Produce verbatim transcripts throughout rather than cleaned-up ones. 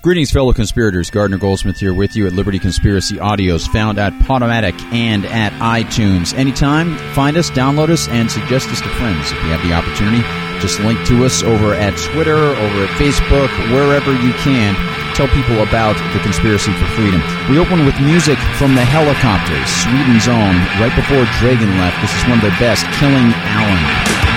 Greetings, fellow conspirators. Gardner Goldsmith here with you at Liberty Conspiracy Audios, found at Podomatic and at iTunes. Anytime, find us, download us, and suggest us to friends if you have the opportunity. Just link to us over at Twitter, over at Facebook, wherever you can. Tell people about the Conspiracy for Freedom. We open with music from the Helicopters, Sweden's own. Right before Dragon left, this is one of their best, Killing Alan.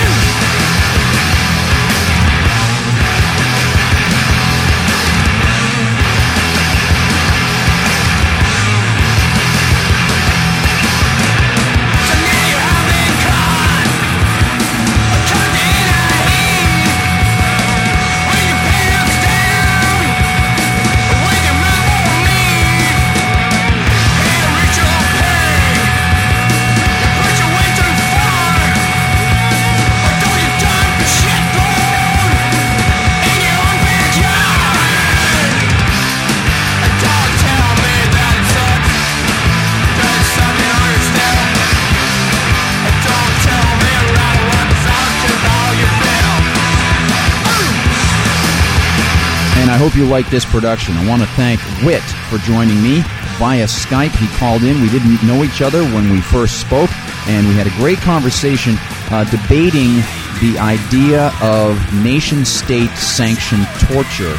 I hope you like this production. I want to thank Whit for joining me via Skype. He called in. We didn't know each other when we first spoke, and we had a great conversation uh, debating the idea of nation-state sanctioned torture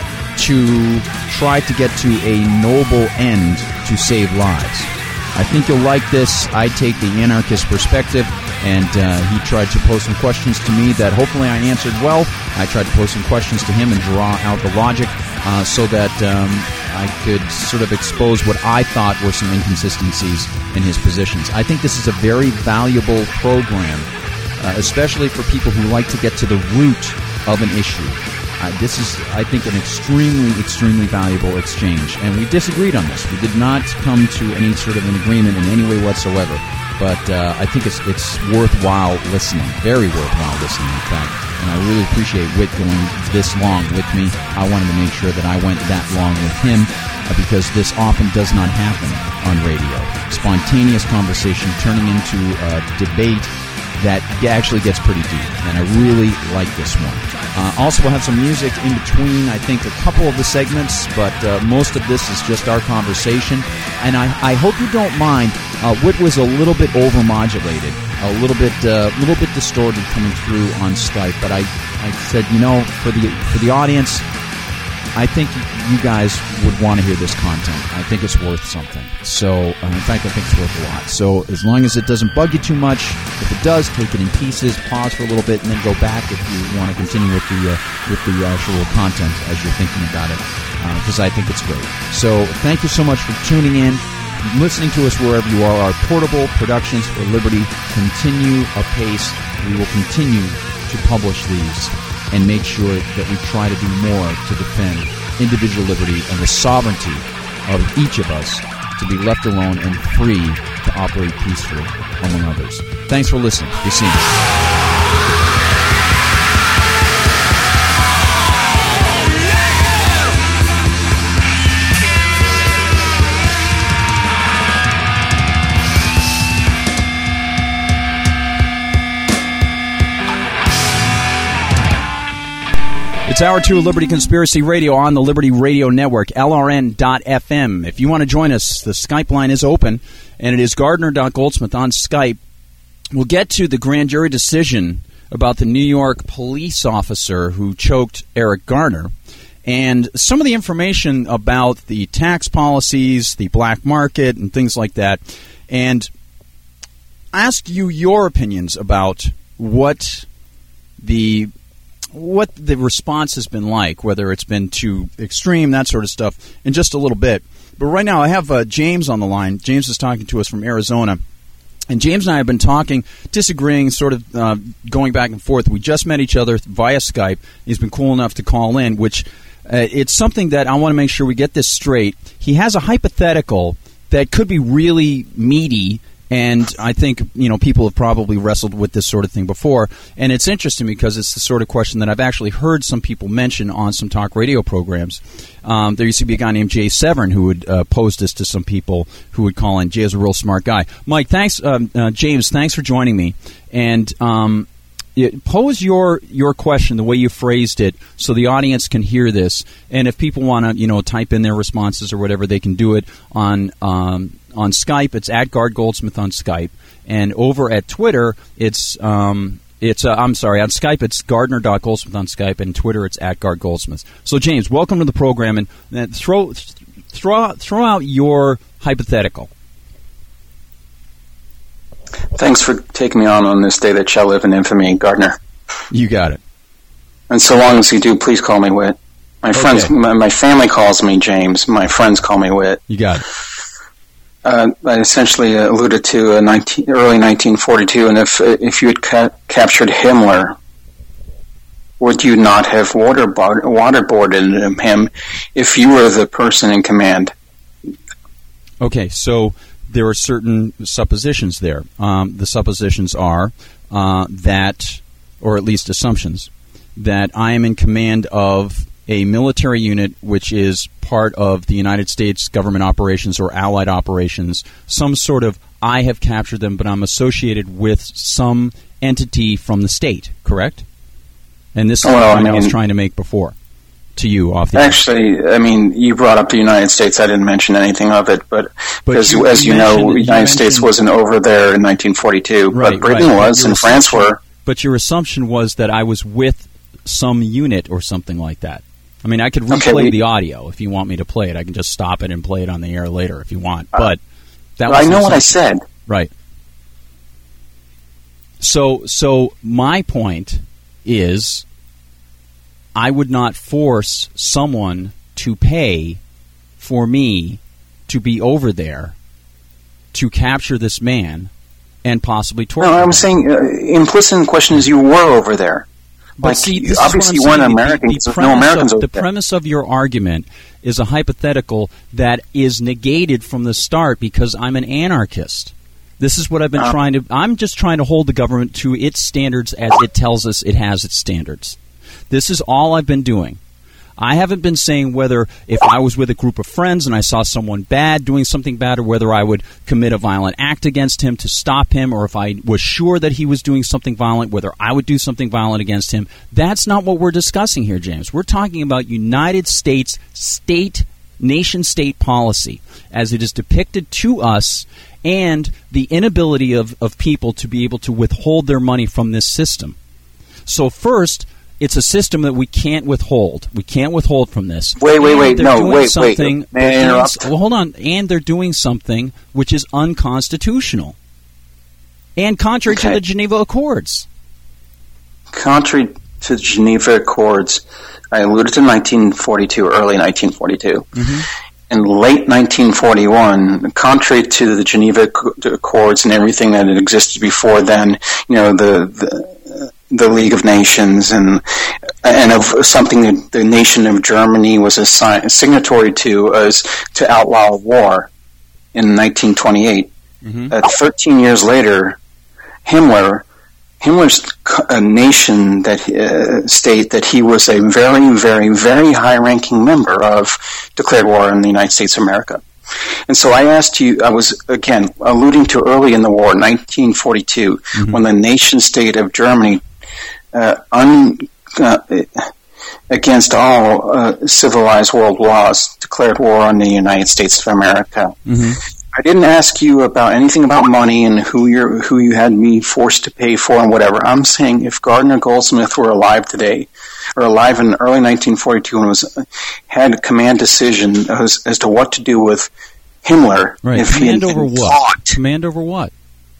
to try to get to a noble end to save lives. I think you'll like this. I take the anarchist perspective, and uh, he tried to pose some questions to me that hopefully I answered well. I tried to pose some questions to him and draw out the logic uh, so that um, I could sort of expose what I thought were some inconsistencies in his positions. I think this is a very valuable program, uh, especially for people who like to get to the root of an issue. Uh, this is, I think, an extremely, extremely valuable exchange. And we disagreed on this. We did not come to any sort of an agreement in any way whatsoever. But uh, I think it's it's worthwhile listening, very worthwhile listening, in fact. And I really appreciate Whit going this long with me. I wanted to make sure that I went that long with him uh, because this often does not happen on radio. Spontaneous conversation turning into a debate that actually gets pretty deep, and I really like this one. Uh, also, we'll have some music in between, I think, a couple of the segments, but uh, most of this is just our conversation. And I, I hope you don't mind. Uh, Whit was a little bit overmodulated, a little bit, uh, little bit distorted coming through on Skype. But I, I said, you know, for the for the audience, I think you guys would want to hear this content. I think it's worth something. So, uh, in fact, I think it's worth a lot. So, as long as it doesn't bug you too much, if it does, take it in pieces, pause for a little bit, and then go back if you want to continue with the uh, with the actual content as you're thinking about it, because uh, I think it's great. So, thank you so much for tuning in, listening to us wherever you are. Our portable productions for Liberty continue apace. We will continue to publish these and make sure that we try to do more to defend individual liberty and the sovereignty of each of us to be left alone and free to operate peacefully, among others. Thanks for listening. Be seen. It's Hour two of Liberty Conspiracy Radio on the Liberty Radio Network, L R N dot F M. If you want to join us, the Skype line is open, and it is Gardner dot Goldsmith on Skype. We'll get to the grand jury decision about the New York police officer who choked Eric Garner, and some of the information about the tax policies, the black market, and things like that, and ask you your opinions about what the what the response has been like, whether it's been too extreme, that sort of stuff, in just a little bit. But right now I have uh, James on the line. James is talking to us from Arizona. And James and I have been talking, disagreeing, sort of uh, going back and forth. We just met each other via Skype. He's been cool enough to call in, which uh, it's something that I want to make sure we get this straight. He has a hypothetical that could be really meaty, and I think, you know, people have probably wrestled with this sort of thing before. And it's interesting because it's the sort of question that I've actually heard some people mention on some talk radio programs. Um, there used to be a guy named Jay Severin who would uh, pose this to some people who would call in. Jay is a real smart guy. Mike, thanks. Um, uh, James, thanks for joining me. And um, it, pose your your question the way you phrased it, so the audience can hear this. And if people want to, you know, type in their responses or whatever, they can do it on um, on Skype. It's at Gard Goldsmith on Skype, and over at Twitter, it's um, it's uh, I'm sorry, on Skype it's Gardner dot Goldsmith on Skype, and Twitter it's at Gard Goldsmith. So James, welcome to the program, and, and throw throw throw out your hypothetical. Thanks for taking me on on this day that shall live in infamy, Gardner. You got it. And so long as you do, please call me Whit. My okay. friends, my, my family calls me James. My friends call me Whit. You got it. Uh, I essentially alluded to uh, nineteen, early nineteen forty-two, and if uh, if you had ca- captured Himmler, would you not have waterboard, waterboarded him if you were the person in command? Okay, so there are certain suppositions there. Um, the suppositions are uh, that, or at least assumptions, that I am in command of a military unit which is part of the United States government operations or allied operations, some sort of, I have captured them, but I'm associated with some entity from the state, correct? And this is well, the point I, mean, I was trying to make before to you off the Actually, air. I mean, you brought up the United States. I didn't mention anything of it, but because, you, as you, you know, the United States wasn't over there in nineteen forty-two, right, but Britain right. was, and France were. But your assumption was that I was with some unit or something like that. I mean, I could replay okay, we, the audio if you want me to play it. I can just stop it and play it on the air later if you want. Uh, but that well, was I know what I said. Right. So, so my point is, I would not force someone to pay for me to be over there to capture this man and possibly torture him. No, I'm saying uh, implicit in the question is you were over there. But like, see, this obviously is you weren't saying. Americans. The, the no Americans of, over the there. premise of your argument is a hypothetical that is negated from the start because I'm an anarchist. This is what I've been uh, trying to... I'm just trying to hold the government to its standards as it tells us it has its standards. This is all I've been doing. I haven't been saying whether if I was with a group of friends and I saw someone bad doing something bad, or whether I would commit a violent act against him to stop him, or if I was sure that he was doing something violent, whether I would do something violent against him. That's not what we're discussing here, James. We're talking about United States state, nation-state policy as it is depicted to us, and the inability of, of people to be able to withhold their money from this system. So first, it's a system that we can't withhold. We can't withhold from this. Wait, wait, wait. No, wait, wait. May I interrupt? Well, hold on. And they're doing something which is unconstitutional and contrary okay. to the Geneva Accords. Contrary to the Geneva Accords, I alluded to nineteen forty-two, early nineteen forty-two. Mm-hmm. In late nineteen forty-one, contrary to the Geneva Accords and everything that had existed before then, you know, the... the the League of Nations and and of something that the nation of Germany was a sign, signatory to as to outlaw war in nineteen twenty-eight. Mm-hmm. Uh, thirteen years later, Himmler Himmler's a nation that uh, state that he was a very, very, very high-ranking member of declared war on the United States of America. And so I asked you, I was, again, alluding to early in the war, nineteen forty-two, mm-hmm. when the nation-state of Germany, uh, un, uh, against all uh, civilized world laws, declared war on the United States of America. Mm-hmm. I didn't ask you about anything about money and who you who you had me forced to pay for and whatever. I'm saying if Gardner Goldsmith were alive today, or alive in early nineteen forty-two and was had a command decision as, as to what to do with Himmler, right. if command he had over been what? Caught, command over what?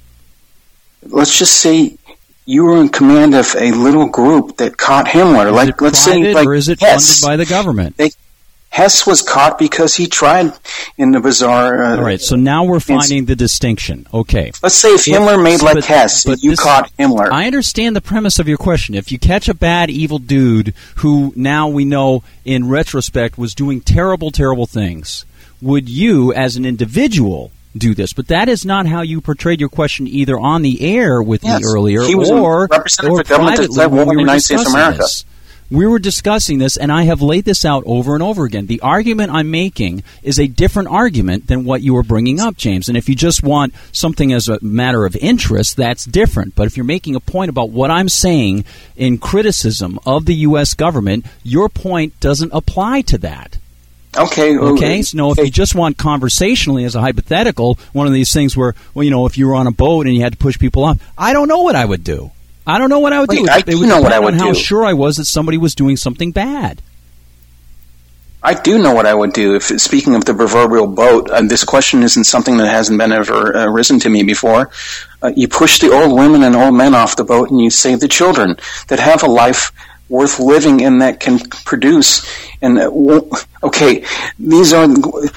Let's just say you were in command of a little group that caught Himmler. Is like, it let's private, say, like or is it Hess. funded by the government? They, Hess was caught because he tried in the bizarre... Uh, All right, so now we're finding the distinction. Okay. Let's say if, if Himmler made like but, Hess, but you this, caught Himmler. I understand the premise of your question. If you catch a bad, evil dude who now we know in retrospect was doing terrible, terrible things, would you, as an individual, do this? But that is not how you portrayed your question either on the air with yes, me earlier he was or, representative or of government privately that when we in the were United States of discussing America. this. We were discussing this, and I have laid this out over and over again. The argument I'm making is a different argument than what you were bringing up, James. And if you just want something as a matter of interest, that's different. But if you're making a point about what I'm saying in criticism of the U S government, your point doesn't apply to that. Okay. Okay. So, no, if you just want conversationally as a hypothetical, one of these things where, well, you know, if you were on a boat and you had to push people off, I don't know what I would do. I don't know what I would Wait, do. I it do would know what depend I would on how do. sure I was that somebody was doing something bad. I do know what I would do. If speaking of the proverbial boat, uh, this question isn't something that hasn't been ever uh, risen to me before. Uh, you push the old women and old men off the boat, and you save the children that have a life worth living and that can produce. And uh, w- okay, these are.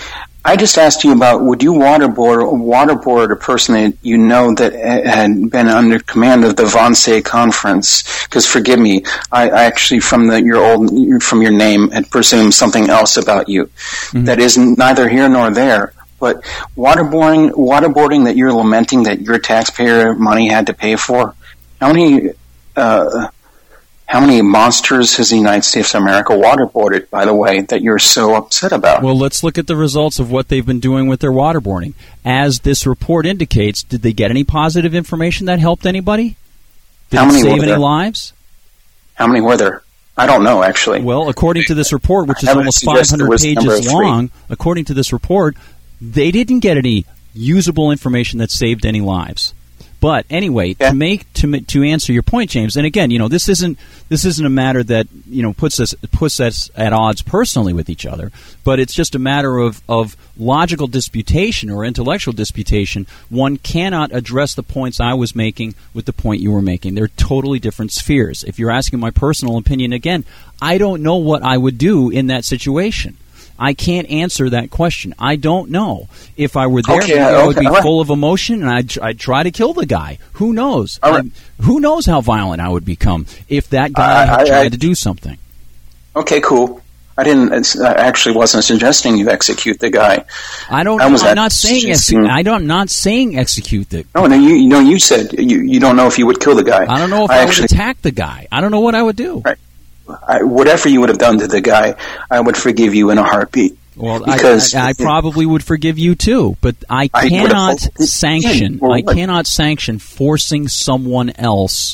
I just asked you about, would you waterboard waterboard a person that you know that had been under command of the Wannsee Conference? Because forgive me, I, I actually from the your old from your name had presumed something else about you mm-hmm. that is neither here nor there. But waterboarding, waterboarding that you're lamenting that your taxpayer money had to pay for, how many? Uh, How many monsters has the United States of America waterboarded, by the way, that you're so upset about? Well, let's look at the results of what they've been doing with their waterboarding. As this report indicates, did they get any positive information that helped anybody? Did How it many save were any there? lives? How many were there? I don't know, actually. Well, according to this report, which is almost five hundred pages long, according to this report, they didn't get any usable information that saved any lives. But anyway, yeah. to make to to answer your point, James, and again, you know, this isn't this isn't a matter that you know puts us puts us at odds personally with each other, but it's just a matter of of logical disputation or intellectual disputation. One cannot address the points I was making with the point you were making. They're totally different spheres. If you're asking my personal opinion, again, I don't know what I would do in that situation. I can't answer that question. I don't know. If I were there, okay, maybe okay, I would be right. full of emotion, and I'd, I'd try to kill the guy. Who knows? Right. Who knows how violent I would become if that guy I, had I, tried I, to do something. Okay, cool. I didn't. I actually wasn't suggesting you execute the guy. I don't. I know. was I'm not saying. suggesting... Execute, I don't. I'm not saying execute the. No, no. You, no. You said you. You don't know if you would kill the guy. I don't know if I, I actually, would attack the guy. I don't know what I would do. Right. I, whatever you would have done to the guy, I would forgive you in a heartbeat. Well, because I, I, I probably would forgive you too, but I cannot I sanction. Well, I cannot sanction forcing someone else,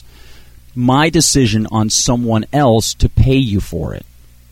my decision on someone else to pay you for it.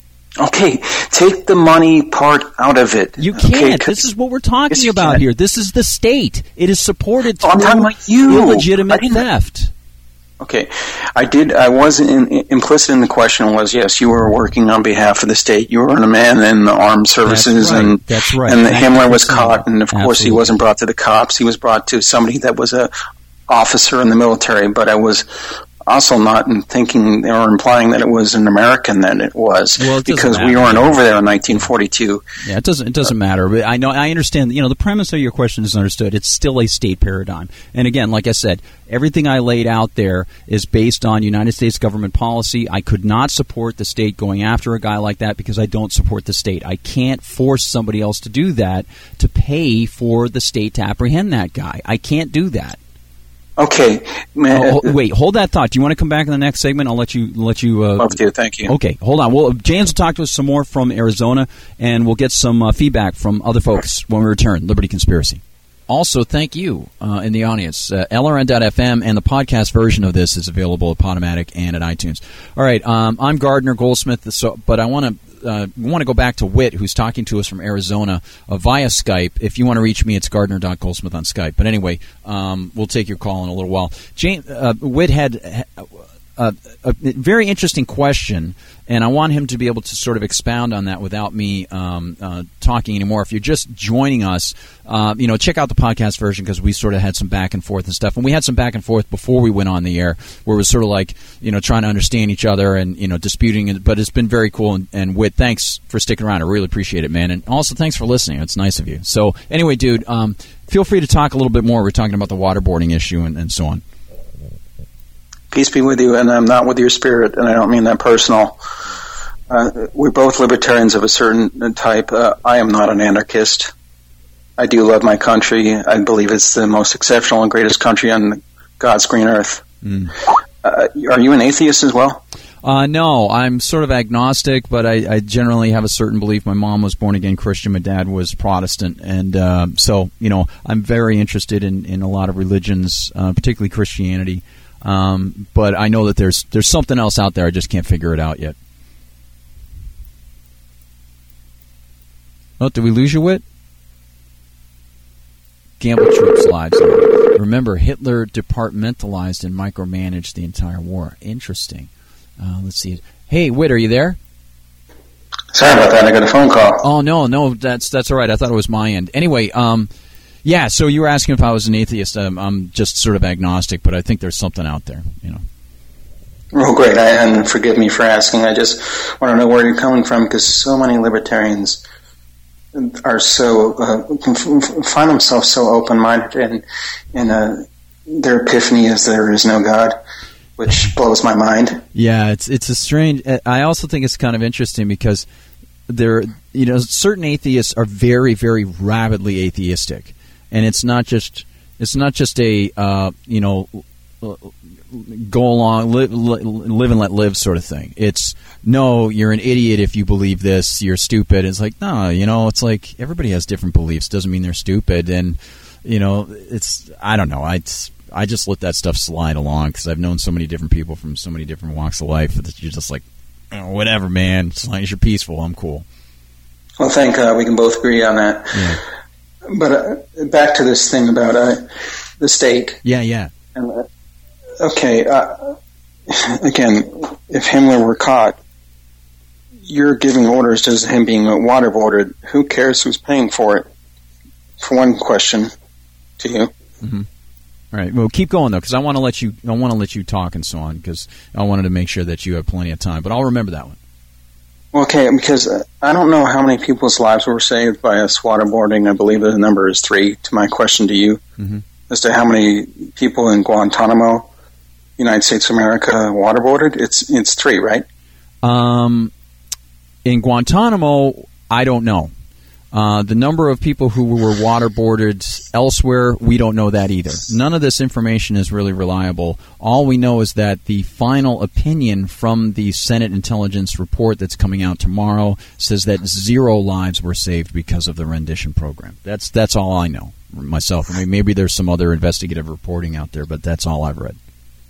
Okay, take the money part out of it. You can't. Okay, this is what we're talking yes, about can. here. This is the state. It is supported through oh, I'm talking about you. illegitimate theft. Okay, I did. I was in, implicit in the question was yes, you were working on behalf of the state. You were a man in the armed services, That's right. and That's right. and the Thank Himmler was caught, and of Absolutely. course he wasn't brought to the cops. He was brought to somebody that was a officer in the military. But I was also not in thinking or implying that it was an American. That it was well, it because matter. we weren't over there in nineteen forty-two. Yeah, it doesn't. It doesn't matter. But I know. I understand. You know, the premise of your question is understood. It's still a state paradigm. And again, like I said, everything I laid out there is based on United States government policy. I could not support the state going after a guy like that because I don't support the state. I can't force somebody else to do that to pay for the state to apprehend that guy. I can't do that. Okay. Man, oh, wait, hold that thought. Do you want to come back in the next segment? I'll let you let you. Uh, love to. Thank you. Okay, hold on. Well, James will talk to us some more from Arizona, and we'll get some uh, feedback from other folks when we return. Liberty Conspiracy. Also, thank you uh, in the audience. Uh, L R N dot F M and the podcast version of this is available at Podomatic and at iTunes. All right, um, I'm Gardner Goldsmith, so, but I want to uh, want to go back to Whit, who's talking to us from Arizona uh, via Skype. If you want to reach me, it's Gardner dot Goldsmith on Skype. But anyway, um, we'll take your call in a little while. Jane, uh, Whit had uh, a very interesting question, and I want him to be able to sort of expound on that without me um, uh, talking anymore. If you're just joining us, uh, you know, check out the podcast version because we sort of had some back and forth and stuff. And we had some back and forth before we went on the air where it was sort of like, you know, trying to understand each other and, you know, disputing it. But it's been very cool. And, and Whit, thanks for sticking around. I really appreciate it, man. And also thanks for listening. It's nice of you. So anyway, dude, um, feel free to talk a little bit more. We're talking about the waterboarding issue and, and so on. Peace be with you, and I'm not with your spirit, and I don't mean that personal. Uh, we're both libertarians of a certain type. Uh, I am not an anarchist. I do love my country. I believe it's the most exceptional and greatest country on God's green earth. Mm. Uh, are you an atheist as well? Uh, no, I'm sort of agnostic, but I, I generally have a certain belief. My mom was born-again Christian. My dad was Protestant. And uh, so, you know, I'm very interested in, in a lot of religions, uh, particularly Christianity. Um, but I know that there's there's something else out there. I just can't figure it out yet. Oh, did we lose you, Whit? Gamble troops' lives. Remember, Hitler departmentalized and micromanaged the entire war. Interesting. Uh, let's see. Hey, Whit, are you there? Sorry about that. I got a phone call. Oh, no, no, that's that's all right. I thought it was my end. Anyway, um, yeah, so you were asking if I was an atheist. Um, I'm just sort of agnostic, but I think there's something out there, you know. Oh, great. I, and forgive me for asking. I just want to know where you're coming from, because so many libertarians are so, uh, find themselves so open-minded, and, and uh, their epiphany is there is no God, which blows my mind. Yeah, it's it's a strange. I also think it's kind of interesting because there, you know, certain atheists are very, very rabidly atheistic, and it's not just it's not just a uh, you know go along, live, live and let live sort of thing. It's no, you're an idiot if you believe this. You're stupid. It's like no, you know, it's like everybody has different beliefs. Doesn't mean they're stupid, and you know, it's I don't know. I. It's, I just let that stuff slide along because I've known so many different people from so many different walks of life that you're just like, oh, whatever, man. As long as you're peaceful, I'm cool. Well, thank God we can both agree on that. Yeah. But uh, back to this thing about uh, the state. Yeah, yeah. And, uh, okay, uh, again, if Himmler were caught, you're giving orders to him being waterboarded. Who cares who's paying for it? For one question to you. Mm-hmm. All right. Well, keep going though, because I want to let you. I want to let you talk and so on, because I wanted to make sure that you have plenty of time. But I'll remember that one. Okay, because I don't know how many people's lives were saved by us waterboarding. I believe the number is three. To my question to you, mm-hmm. as to how many people in Guantanamo, United States of America, waterboarded, it's it's three, right? Um, in Guantanamo, I don't know. Uh, the number of people who were waterboarded elsewhere, we don't know that either. None of this information is really reliable. All we know is that the final opinion from the Senate Intelligence Report that's coming out tomorrow says that zero lives were saved because of the rendition program. That's that's all I know myself. I mean, maybe there's some other investigative reporting out there, but that's all I've read.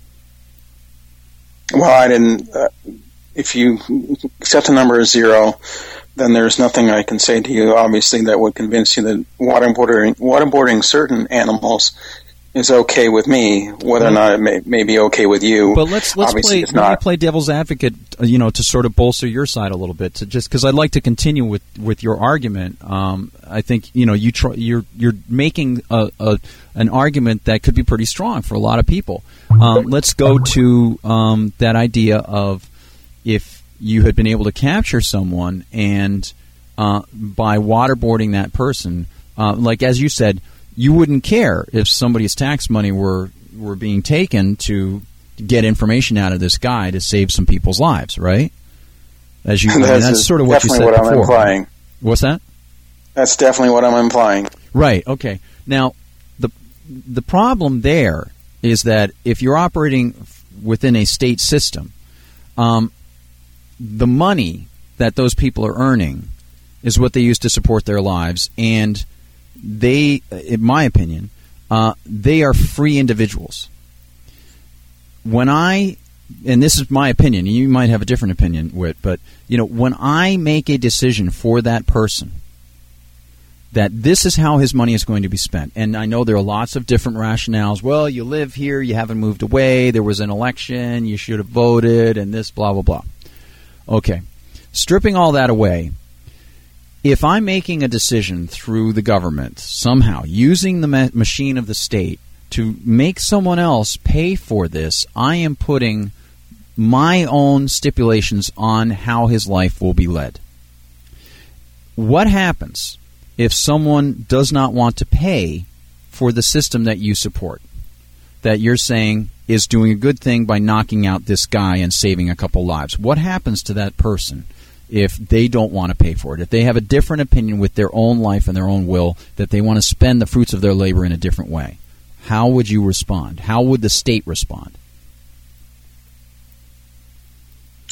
Well, I didn't. Uh, if you accept the number as zero, then there's nothing I can say to you, obviously, that would convince you that waterboarding, waterboarding certain animals is okay with me, whether or not it may, may be okay with you. But let's let's obviously play it's not. play devil's advocate, you know, to sort of bolster your side a little bit, to just because I'd like to continue with, with your argument. Um, I think you know you try, you're you're making a, a an argument that could be pretty strong for a lot of people. Um, let's go to um, that idea of if you had been able to capture someone and uh, by waterboarding that person, uh, like as you said, you wouldn't care if somebody's tax money were were being taken to get information out of this guy to save some people's lives, right? As you, I mean, that's sort of what you said what before. I'm implying. What's that? That's definitely what I'm implying. Right. Okay. Now, the the problem there is that if you're operating within a state system, um, the money that those people are earning is what they use to support their lives, and they, in my opinion, uh, they are free individuals. When I, and this is my opinion, and you might have a different opinion, Whit, but you know, when I make a decision for that person that this is how his money is going to be spent, and I know there are lots of different rationales. Well, you live here, you haven't moved away, there was an election, you should have voted, and this, blah, blah, blah. Okay, stripping all that away, if I'm making a decision through the government, somehow, using the ma- machine of the state to make someone else pay for this, I am putting my own stipulations on how his life will be led. What happens if someone does not want to pay for the system that you support, that you're saying is doing a good thing by knocking out this guy and saving a couple lives? What happens to that person if they don't want to pay for it? If they have a different opinion with their own life and their own will, that they want to spend the fruits of their labor in a different way? How would you respond? How would the state respond?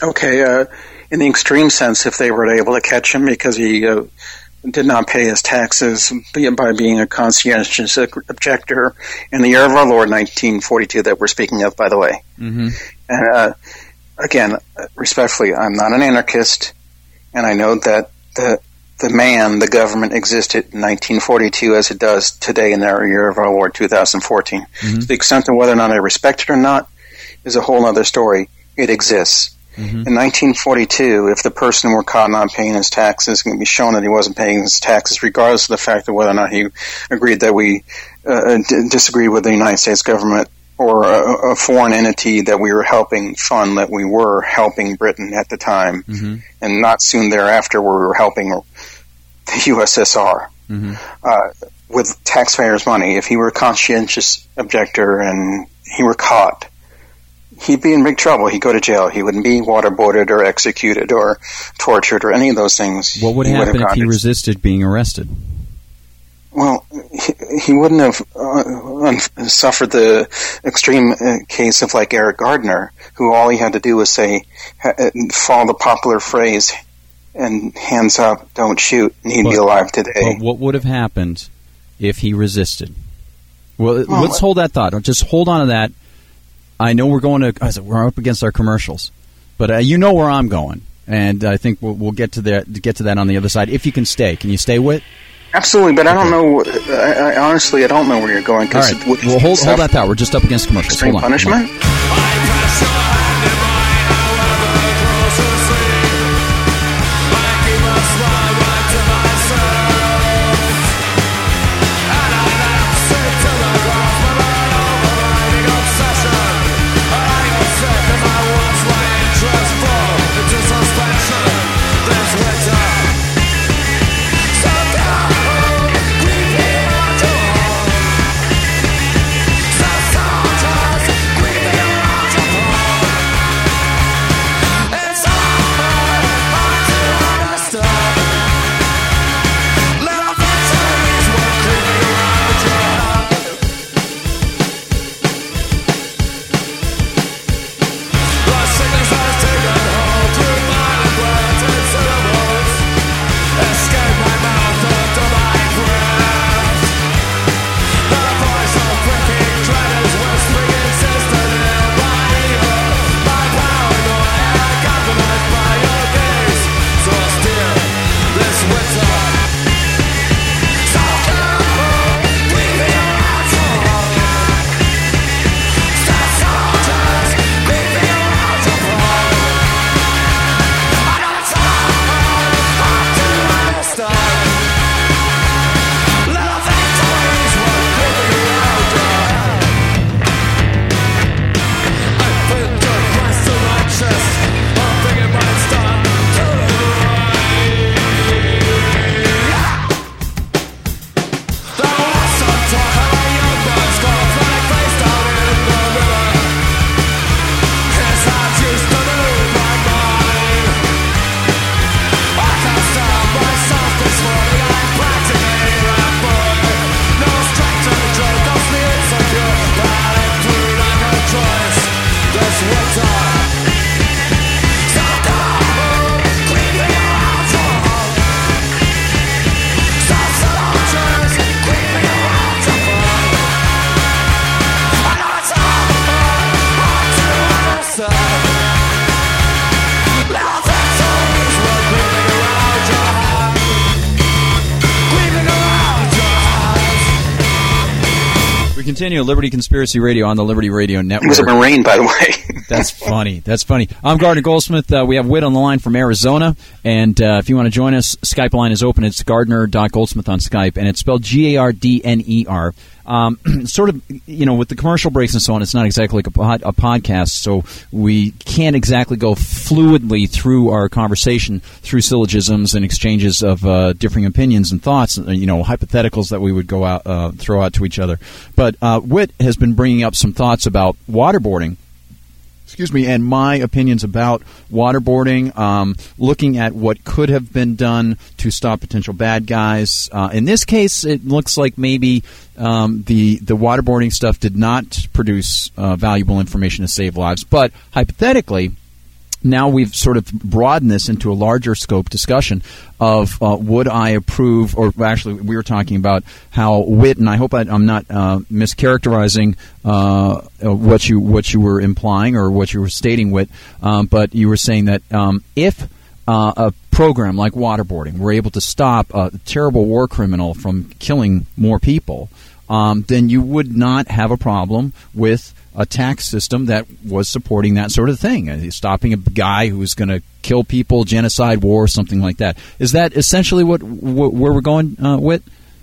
Okay, uh, in the extreme sense, if they were able to catch him because he uh, did not pay his taxes by being a conscientious objector in the year of our Lord, nineteen forty-two, that we're speaking of, by the way. Mm-hmm. And uh, again, respectfully, I'm not an anarchist, and I know that the the man, the government, existed in nineteen forty-two as it does today in the year of our Lord, two thousand fourteen. Mm-hmm. To the extent of whether or not I respect it or not is a whole other story. It exists. Mm-hmm. In nineteen forty-two, if the person were caught not paying his taxes, it can be shown that he wasn't paying his taxes, regardless of the fact of whether or not he agreed that we uh, d- disagreed with the United States government or a, a foreign entity that we were helping fund, that we were helping Britain at the time, mm-hmm. and not soon thereafter where we were helping the U S S R mm-hmm. uh, with taxpayers' money. If he were a conscientious objector and he were caught, he'd be in big trouble. He'd go to jail. He wouldn't be waterboarded or executed or tortured or any of those things. What would he happen would if he resisted being arrested? Well, he, he wouldn't have uh, un- suffered the extreme uh, case of like Eric Gardner, who all he had to do was say, ha- follow the popular phrase, and hands up, don't shoot, and he'd but, be alive today. But what would have happened if he resisted? Well, well let's hold that thought. Just hold on to that. I know we're going to, we're up against our commercials, but uh, you know where I'm going, and I think we'll, we'll get to that, get to that on the other side. If you can stay, can you stay with? Absolutely, but I don't know. I, I honestly, I don't know where you're going. All right, well, hold, hold that thought. We're just up against commercials. Extreme hold on, punishment. Hold on. Continue Liberty Conspiracy Radio on the Liberty Radio Network. It was a Marine, by the way. That's funny. That's funny. I'm Gardner Goldsmith. Uh, we have Whit on the line from Arizona, and uh, if you want to join us, Skype line is open. It's Gardner dot Goldsmith on Skype, and it's spelled G A R D N E R. Um, sort of, you know, with the commercial breaks and so on, it's not exactly like a, pod, a podcast, so we can't exactly go fluidly through our conversation through syllogisms and exchanges of uh, differing opinions and thoughts, you know, hypotheticals that we would go out, uh, throw out to each other. But uh, Whit has been bringing up some thoughts about waterboarding. Excuse me, and my opinions about waterboarding, um, looking at what could have been done to stop potential bad guys. Uh, in this case, it looks like maybe um, the the waterboarding stuff did not produce uh, valuable information to save lives. But hypothetically, now we've sort of broadened this into a larger scope discussion of uh, would I approve, or actually we were talking about how Whit, and I hope I, I'm not uh, mischaracterizing uh, what you what you were implying or what you were stating, Whit, um, but you were saying that um, if uh, a program like waterboarding were able to stop a terrible war criminal from killing more people, um, then you would not have a problem with a tax system that was supporting that sort of thing, uh, stopping a guy who's going to kill people, genocide, war, something like that. Is that essentially what wh- where we're going uh, with?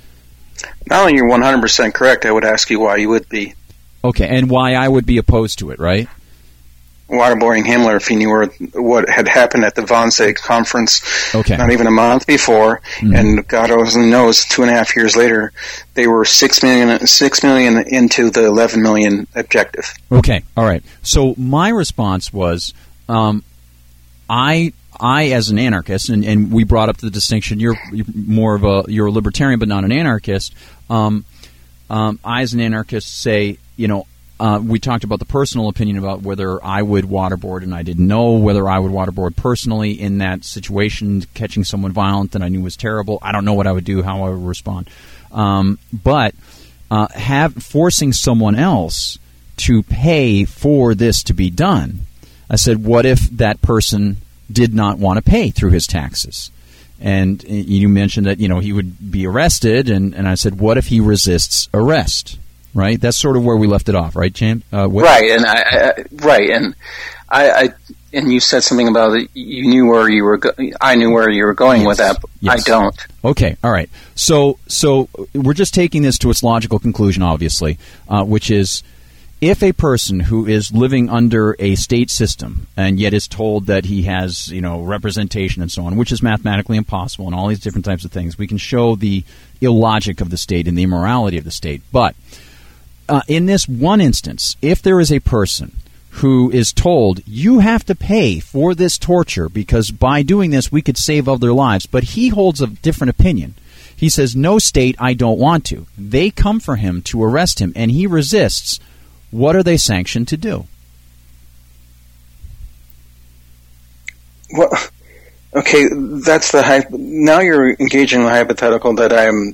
Not only you're one hundred percent correct, I would ask you why you would be. Okay, and why I would be opposed to it, right? Waterboarding Himmler, if he knew what had happened at the Wannsee conference, okay. not even a month before, mm-hmm. and God only knows, two and a half years later, they were six million, six million into the eleven million objective. Okay, all right. So my response was, um, I, I as an anarchist, and, and we brought up the distinction. You're, you're more of a you're a libertarian, but not an anarchist. Um, um, I, as an anarchist, say, you know. Uh, we talked about the personal opinion about whether I would waterboard, and I didn't know whether I would waterboard personally in that situation, catching someone violent that I knew was terrible. I don't know what I would do, how I would respond. Um, but uh, have forcing someone else to pay for this to be done, I said, what if that person did not want to pay through his taxes? And you mentioned that, you know, he would be arrested, and, and I said, what if he resists arrest? Right, that's sort of where we left it off, right, James? Uh, right, and I, I right, and I, I, and you said something about it. You knew where you were. Go- I knew where you were going yes. with that. But yes. I don't. Okay, all right. So, so we're just taking this to its logical conclusion, obviously, uh, which is if a person who is living under a state system and yet is told that he has, you know, representation and so on, which is mathematically impossible, and all these different types of things, we can show the illogic of the state and the immorality of the state, but. Uh, in this one instance, if there is a person who is told, you have to pay for this torture because by doing this we could save other lives, but he holds a different opinion. He says, no, state, I don't want to. They come for him to arrest him, and he resists. What are they sanctioned to do? Well, okay, that's the hy- now you're engaging in the hypothetical that I'm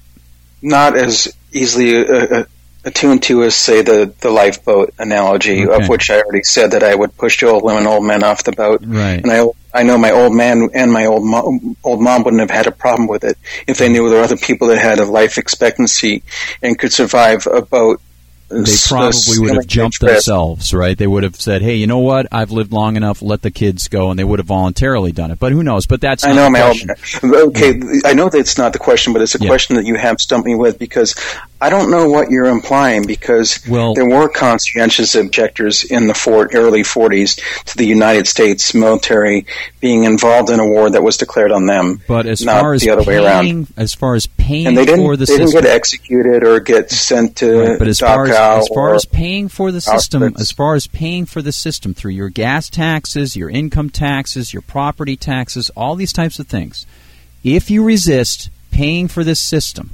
not as easily uh, uh, attuned to as, say, the, the lifeboat analogy, okay. of which I already said that I would push the old women and old men off the boat. Right. And I I know my old man and my old mom, old mom wouldn't have had a problem with it if they knew there were other people that had a life expectancy and could survive a boat. They probably would have jumped themselves, right? They would have said, hey, you know what? I've lived long enough. Let the kids go. And they would have voluntarily done it. But who knows? But that's not I know, the my question. Old, okay, yeah. I know that's not the question, but it's a yeah. question that you have stumped me with because I don't know what you're implying because well, there were conscientious objectors in the for, early forties to the United States military being involved in a war that was declared on them, but as not far as the other paying, way around. As far as paying and they didn't, for the they system. didn't get executed or get sent to right, but as far as, as far as paying for the system, outfits. as far as paying for the system through your gas taxes, your income taxes, your property taxes, all these types of things, if you resist paying for this system,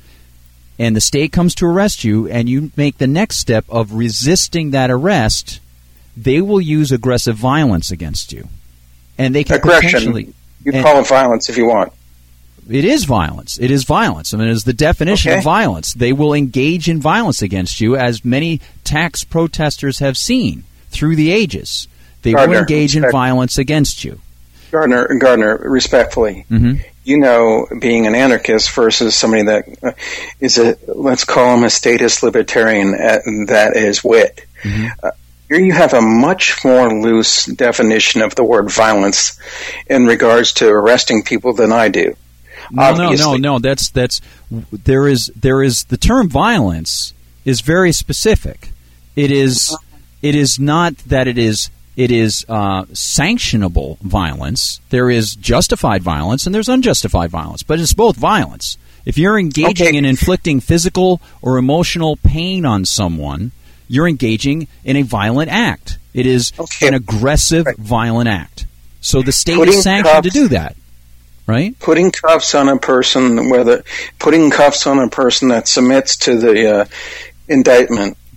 and the state comes to arrest you, and you make the next step of resisting that arrest, they will use aggressive violence against you, and they can Aggression. potentially. You can call it violence if you want. It is violence. It is violence. I mean, it is the definition okay. of violence. They will engage in violence against you, as many tax protesters have seen through the ages. They Gardner, will engage respect- in violence against you. Gardner, Gardner, respectfully, mm-hmm. you know, being an anarchist versus somebody that uh, is a, let's call him a statist libertarian, uh, that is Whit. Mm-hmm. Uh, here you have a much more loose definition of the word violence in regards to arresting people than I do. No, Obviously. no, no, no. That's that's there is there is the term violence is very specific. It is it is not that it is it is uh, sanctionable violence. There is justified violence and there's unjustified violence, but it's both violence. If you're engaging okay. in inflicting physical or emotional pain on someone, you're engaging in a violent act. It is okay. an aggressive, right. violent act. So the state Putting is sanctioned cuffs, to do that. Right? Putting cuffs on a person, whether putting cuffs on a person that submits to the uh, indictment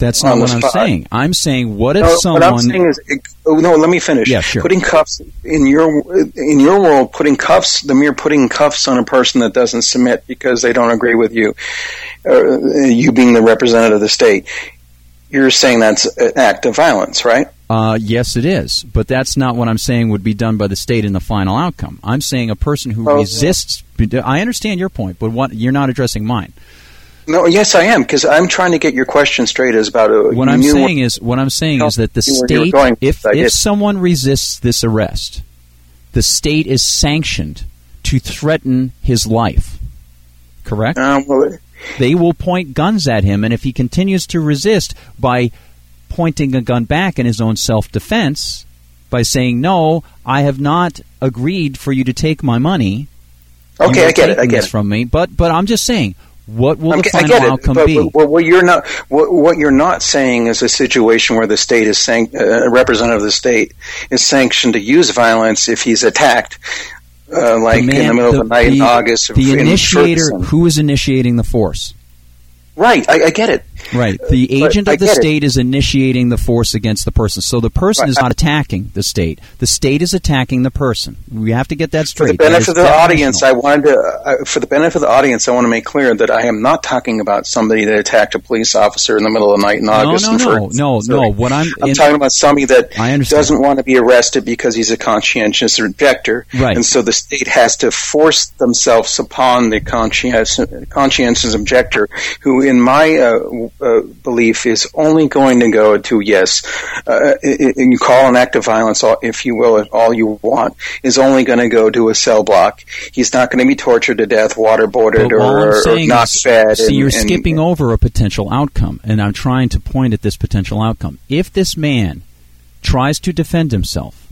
That's not what I'm saying. I'm saying, what if no, someone... What I'm saying is, oh, no, let me finish. Yeah, sure. Putting cuffs, in your in your world, putting cuffs, the mere putting cuffs on a person that doesn't submit because they don't agree with you, uh, you being the representative of the state, you're saying that's an act of violence, right? Uh, yes, it is. But that's not what I'm saying would be done by the state in the final outcome. I'm saying a person who oh, resists... I understand your point, but what, you're not addressing mine. No, yes, I am, because I'm trying to get your question straight. As about a, what I'm saying what, is what I'm saying is that the state, going, if if someone resists this arrest, the state is sanctioned to threaten his life. Correct? Um, well, they will point guns at him, and if he continues to resist by pointing a gun back in his own self-defense, by saying, "No, I have not agreed for you to take my money." Okay, I get it. I get this it from me, but but I'm just saying. What will I'm, the final outcome but, be? But what you're not what, what you're not saying is a situation where the state is sanc- uh, a representative of the state is sanctioned to use violence if he's attacked, uh, like man, in the middle the, of the night the, in August. The in initiator, Ferguson. Who is initiating the force? Right, I, I get it. Right, the agent but of the state it. is initiating the force against the person. So the person right. is not attacking the state. The state is attacking the person. We have to get that straight. For the benefit of the audience, I wanted to. Uh, for the benefit of the audience, I want to make clear that I am not talking about somebody that attacked a police officer in the middle of the night in August. No, no, no, no, no. What I'm I'm in, talking about somebody that doesn't want to be arrested because he's a conscientious objector, right? And so the state has to force themselves upon the conscientious, conscientious objector, who, in my uh, Uh, belief, is only going to go to, yes, uh, and you call an act of violence, if you will, all you want, is only going to go to a cell block. He's not going to be tortured to death, waterboarded, or, or not is, fed. See, and, you're and, skipping and, over a potential outcome, and I'm trying to point at this potential outcome. If this man tries to defend himself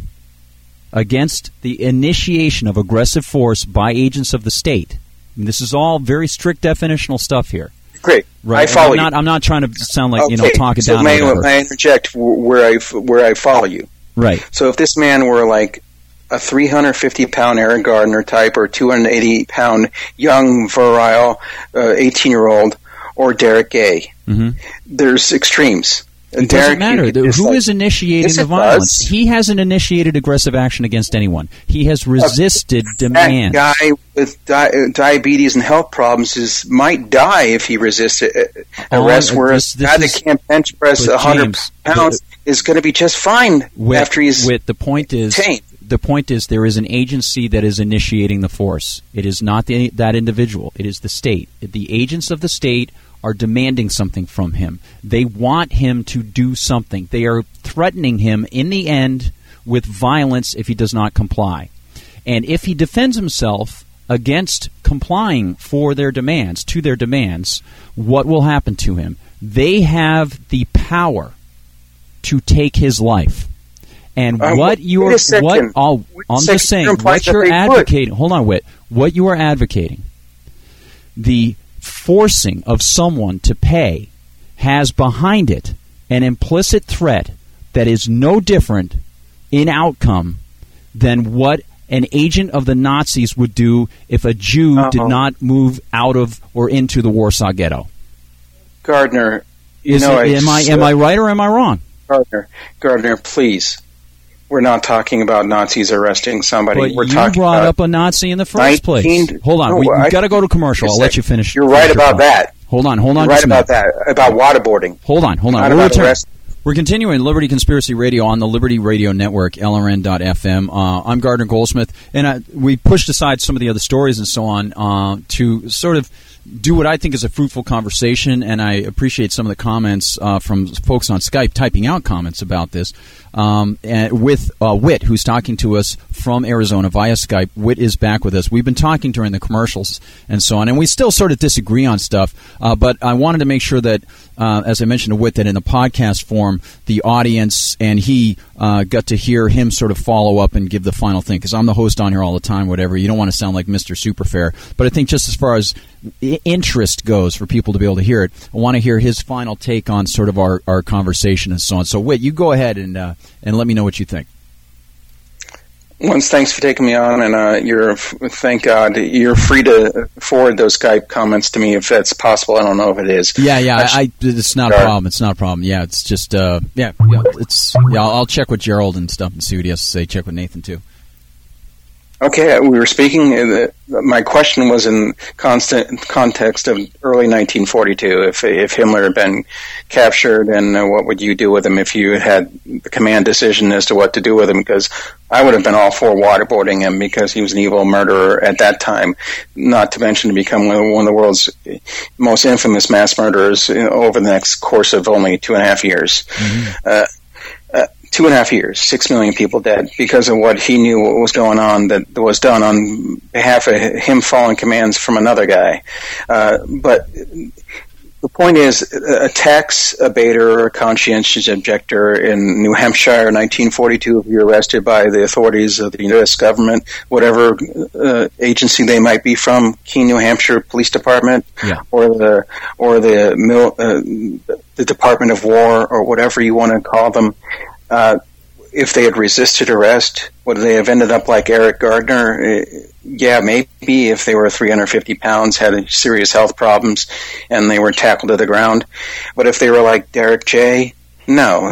against the initiation of aggressive force by agents of the state, and this is all very strict definitional stuff here. Great, right. I follow I'm not, you. I'm not trying to sound like okay. you know talking so down. May, or may I interject where I where I follow you? Right. So if this man were like a three hundred fifty pound Eric Gardner type, or two hundred eighty pound young virile eighteen uh, year old, or Derek Gay, mm-hmm. there's extremes. It Derek, doesn't matter. Who like, is initiating yes, the violence? Does. He hasn't initiated aggressive action against anyone. He has resisted a demand. That guy with di- diabetes and health problems is might die if he resists it, uh, arrest, oh, whereas this, this a guy is, that can't bench press one hundred pounds the, is going to be just fine with, after he's with the point is tamed. The point is there is an agency that is initiating the force. It is not the, that individual. It is the state. The agents of the state are demanding something from him. They want him to do something. They are threatening him in the end with violence if he does not comply. And if he defends himself against complying for their demands, to their demands, what will happen to him? They have the power to take his life. And uh, what you are, what I'll, I'm just saying, what you're advocating, hold on, Whit, what you are advocating, the forcing of someone to pay has behind it an implicit threat that is no different in outcome than what an agent of the Nazis would do if a Jew uh-huh. did not move out of or into the Warsaw Ghetto. Gardner, you is know, it, am I am I right or am I wrong? Gardner, Gardner, please. We're not talking about Nazis arresting somebody. But We're you talking brought about up a Nazi in the first nineteen place. Hold on, no, we, we've I, got to go to commercial. I'll let you finish. You're right about that. Hold on, hold on. You're right about that, about waterboarding. Hold on, hold on. Not We'll about return. arrest. We're continuing Liberty Conspiracy Radio on the Liberty Radio Network, L R N dot F M. Uh, I'm Gardner Goldsmith, and I, we pushed aside some of the other stories and so on uh, to sort of do what I think is a fruitful conversation, and I appreciate some of the comments uh, from folks on Skype typing out comments about this. Um, and with uh, Whit, who's talking to us from Arizona via Skype. Whit is back with us. We've been talking during the commercials and so on, and we still sort of disagree on stuff, uh, but I wanted to make sure that, uh, as I mentioned to Whit, that in the podcast form, the audience and he uh, got to hear him sort of follow up and give the final thing, because I'm the host on here all the time, whatever. You don't want to sound like Mister Superfair, but I think just as far as interest goes for people to be able to hear it, I want to hear his final take on sort of our, our conversation and so on. So, Whit, you go ahead and uh, and let me know what you think. Once, thanks for taking me on, and uh, you're thank God you're free to forward those Skype comments to me if that's possible. I don't know if it is. Yeah, yeah, I, I, it's not a problem. It's not a problem. Yeah, it's just uh, yeah, yeah, it's yeah. I'll, I'll check with Gerald and stuff and see what he has to say. Check with Nathan too. Okay, we were speaking, uh, my question was in constant context of early nineteen forty-two. If if Himmler had been captured, and uh, what would you do with him if you had the command decision as to what to do with him? Because I would have been all for waterboarding him because he was an evil murderer at that time, not to mention to become one of the world's most infamous mass murderers over the next course of only two and a half years. Mm-hmm. Uh, uh, Two and a half years, six million people dead because of what he knew what was going on that was done on behalf of him following commands from another guy. Uh, but the point is, a tax abater or a conscientious objector in New Hampshire in nineteen forty-two, if you're arrested by the authorities of the U S government, whatever uh, agency they might be from, Keene, New Hampshire Police Department, yeah. or the or the mil, uh, the Department of War, or whatever you want to call them. Uh, if they had resisted arrest, would they have ended up like Eric Gardner? Uh, yeah, maybe if they were three hundred fifty pounds, had serious health problems, and they were tackled to the ground. But if they were like Derek J., no.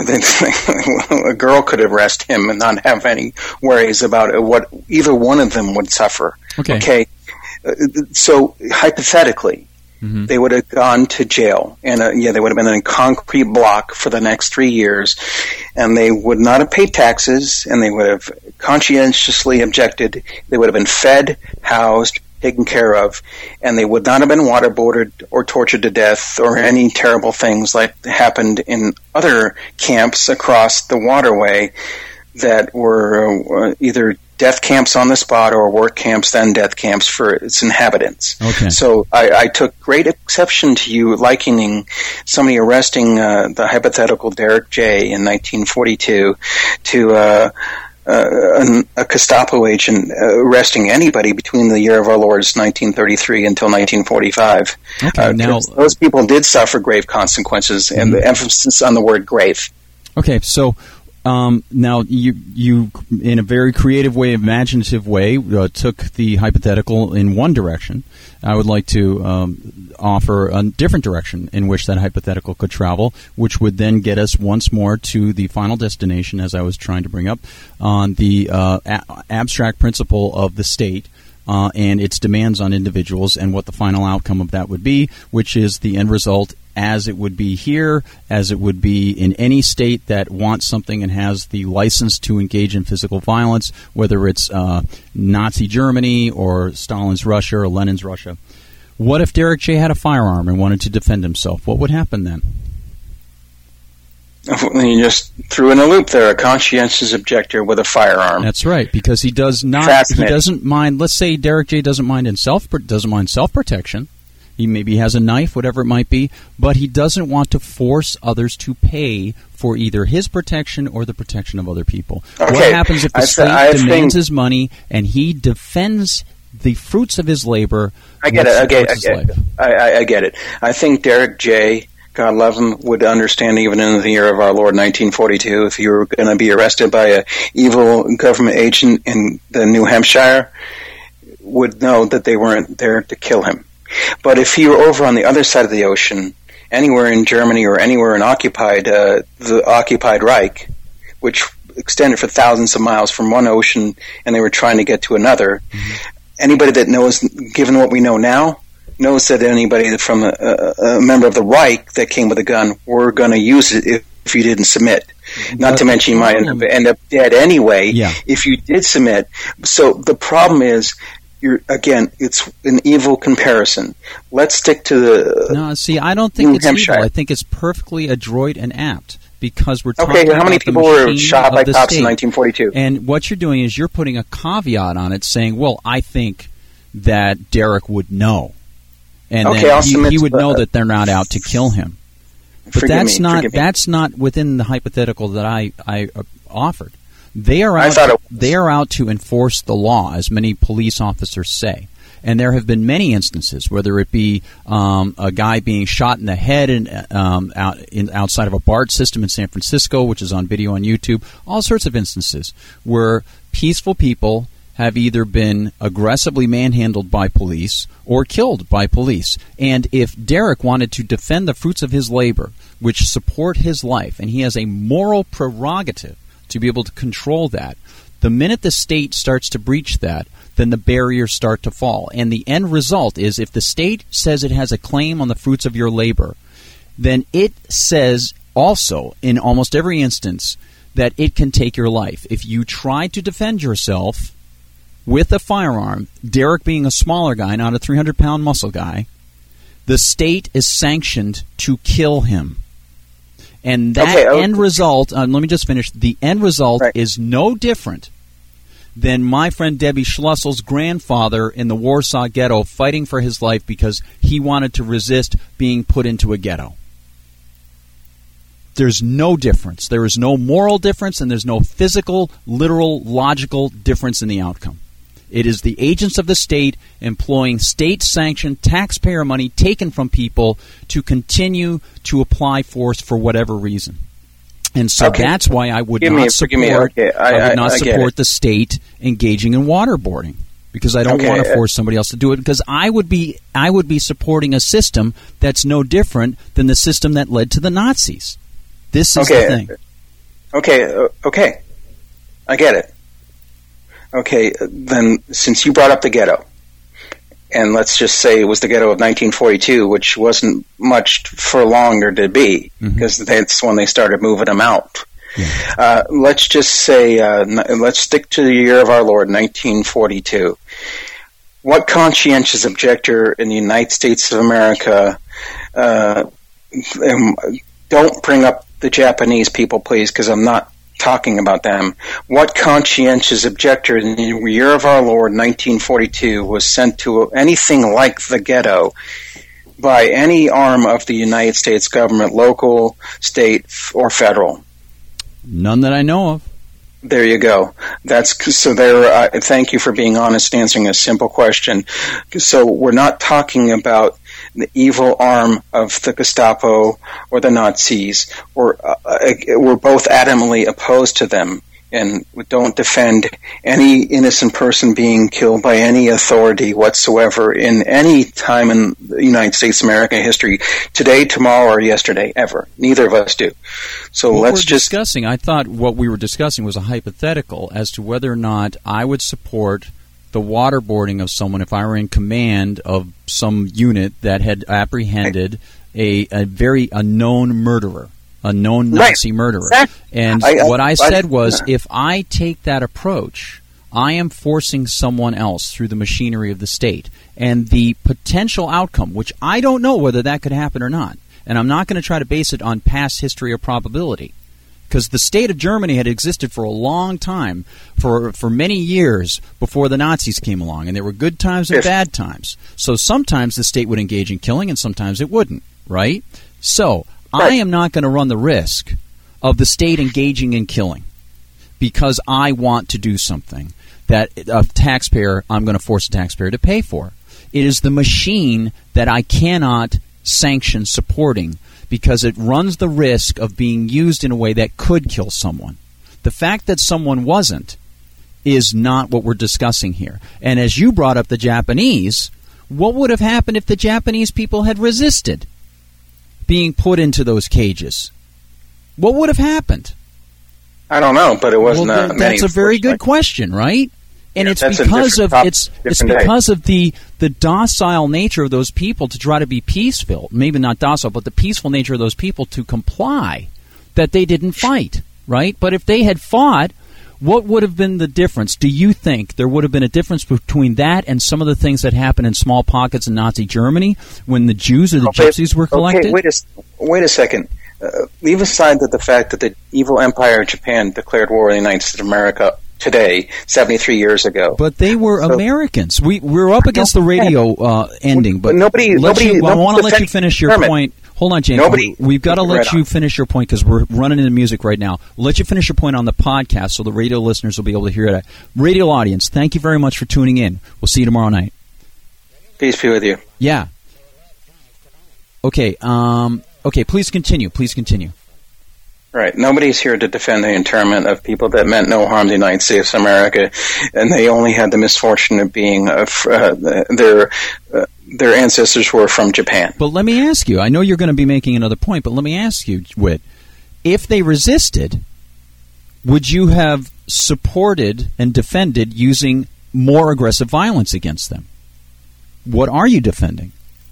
A girl could arrest him and not have any worries about what either one of them would suffer. Okay. Okay. Uh, so, hypothetically, mm-hmm. they would have gone to jail, and uh, yeah, they would have been in a concrete block for the next three years, and they would not have paid taxes, and they would have conscientiously objected. They would have been fed, housed, taken care of, and they would not have been waterboarded or tortured to death or any terrible things like happened in other camps across the waterway that were uh, either death camps on the spot or work camps, then death camps for its inhabitants. Okay. So I, I took great exception to you likening somebody arresting uh, the hypothetical Derek J. in nineteen forty-two to uh, uh, an, a Gestapo agent uh, arresting anybody between the year of our Lord's nineteen thirty-three until nineteen forty-five. Okay, uh, now those people did suffer grave consequences, and mm-hmm. the emphasis on the word grave. Okay, so Um, now, you, you, in a very creative way, imaginative way, uh, took the hypothetical in one direction. I would like to um, offer a different direction in which that hypothetical could travel, which would then get us once more to the final destination, as I was trying to bring up, on the uh, a- abstract principle of the state uh, and its demands on individuals and what the final outcome of that would be, which is the end result as it would be here, as it would be in any state that wants something and has the license to engage in physical violence, whether it's uh, Nazi Germany or Stalin's Russia or Lenin's Russia. What if Derek J. had a firearm and wanted to defend himself? What would happen then? You just threw in a loop there, a conscientious objector with a firearm. That's right, because he does not, he doesn't mind, let's say Derek J. doesn't mind in self, doesn't mind self-protection. He maybe has a knife, whatever it might be, but he doesn't want to force others to pay for either his protection or the protection of other people. Okay. What happens if the I state th- I demands think, his money and he defends the fruits of his labor? I get it. I get, I, get it. I, I, I get it. I think Derek J., God love him, would understand even in the year of our Lord nineteen forty-two, if you were going to be arrested by an evil government agent in the New Hampshire, would know that they weren't there to kill him. But if you were over on the other side of the ocean, anywhere in Germany or anywhere in occupied uh, the occupied Reich, which extended for thousands of miles from one ocean, and they were trying to get to another, mm-hmm. anybody that knows, given what we know now, knows that anybody from a, a, a member of the Reich that came with a gun were going to use it if, if you didn't submit. Not but to mention you might end up, end up dead anyway yeah. if you did submit. So the problem is, You're, again, it's an evil comparison. Let's stick to the. No, see, I don't think New it's Hampshire. evil. I think it's perfectly adroit and apt because we're talking okay. about How many people were shot by cops in nineteen forty-two? And what you're doing is you're putting a caveat on it, saying, "Well, I think that Derek would know, and okay, then he, he would the, know that they're not out to kill him." But forgive that's me, not that's not within the hypothetical that I I uh, offered. They are I out. thought it was. They are out to enforce the law, as many police officers say. And there have been many instances, whether it be um, a guy being shot in the head in, um, out in, outside of a BART system in San Francisco, which is on video on YouTube, all sorts of instances where peaceful people have either been aggressively manhandled by police or killed by police. And if Derek wanted to defend the fruits of his labor, which support his life, and he has a moral prerogative to be able to control that, the minute the state starts to breach that, then the barriers start to fall. And the end result is if the state says it has a claim on the fruits of your labor, then it says also, in almost every instance, that it can take your life. If you try to defend yourself with a firearm, Derek being a smaller guy, not a three hundred pound muscle guy, the state is sanctioned to kill him. And that okay, okay. end result, uh, let me just finish, the end result right. is no different than my friend Debbie Schlussel's grandfather in the Warsaw Ghetto fighting for his life because he wanted to resist being put into a ghetto. There's no difference. There is no moral difference, and there's no physical, literal, logical difference in the outcome. It is the agents of the state employing state-sanctioned taxpayer money taken from people to continue to apply force for whatever reason. And so okay. that's why I would Give not me, support. Okay. I, I would not I, I support the state engaging in waterboarding because I don't okay. want to force somebody else to do it. Because I would be, I would be supporting a system that's no different than the system that led to the Nazis. This is okay. the thing. Okay. Uh, okay. I get it. Okay. Then, since you brought up the ghetto, and let's just say it was the ghetto of nineteen forty-two, which wasn't much for longer to be, because mm-hmm. that's when they started moving them out. Yeah. Uh, let's just say, uh, let's stick to the year of our Lord, nineteen forty-two. What conscientious objector in the United States of America, uh, um, don't bring up the Japanese people, please, because I'm not talking about them. What conscientious objector in the year of our Lord, nineteen forty-two, was sent to anything like the ghetto by any arm of the United States government, local, state, or federal? None that I know of. There you go. That's so. There. Uh, thank you for being honest, answering a simple question. So we're not talking about the evil arm of the Gestapo or the Nazis. We're uh, we're both adamantly opposed to them, and we don't defend any innocent person being killed by any authority whatsoever in any time in the United States of America history, today, tomorrow, or yesterday, ever. Neither of us do. So what let's we're just discussing. I thought what we were discussing was a hypothetical as to whether or not I would support the waterboarding of someone if I were in command of some unit that had apprehended a, a very a known murderer. A known Nazi right. murderer. Exactly. And I, I, what I said I, was, if I take that approach, I am forcing someone else through the machinery of the state. And the potential outcome, which I don't know whether that could happen or not, and I'm not going to try to base it on past history or probability, because the state of Germany had existed for a long time, for for many years before the Nazis came along, and there were good times and yes. bad times. So sometimes the state would engage in killing, and sometimes it wouldn't, right? So I am not going to run the risk of the state engaging in killing because I want to do something that a taxpayer, I'm going to force a taxpayer to pay for. It is the machine that I cannot sanction supporting because it runs the risk of being used in a way that could kill someone. The fact that someone wasn't is not what we're discussing here. And as you brought up the Japanese, what would have happened if the Japanese people had resisted being put into those cages? What would have happened? I don't know, but it wasn't. Well, uh, that's a very good question, right? And yeah, it's because of it's it's because day. of the the docile nature of those people to try to be peaceful. Maybe not docile, but the peaceful nature of those people to comply that they didn't fight, right? But if they had fought, what would have been the difference? Do you think there would have been a difference between that and some of the things that happened in small pockets in Nazi Germany when the Jews or the okay, Gypsies were collected? Okay, wait a, wait a second. Uh, leave aside that the fact that the evil empire of Japan declared war on the United States of America today, seventy-three years ago. But they were so, Americans. We, we're up against the radio uh, ending, but nobody, nobody, you, nobody I want to let you finish your German. point. Hold on, James. Nobody, We've got to let right you on. finish your point because we're running into music right now. We'll let you finish your point on the podcast so the radio listeners will be able to hear it. Radio audience, thank you very much for tuning in. We'll see you tomorrow night. Peace be with you. Yeah. Okay. Um, okay. Please continue. Please continue. Right. Nobody's here to defend the internment of people that meant no harm to the United States of America, and they only had the misfortune of being uh, uh, their uh, their ancestors were from Japan. But let me ask you. I know you're going to be making another point, but let me ask you, Whit. If they resisted, would you have supported and defended using more aggressive violence against them? What are you defending?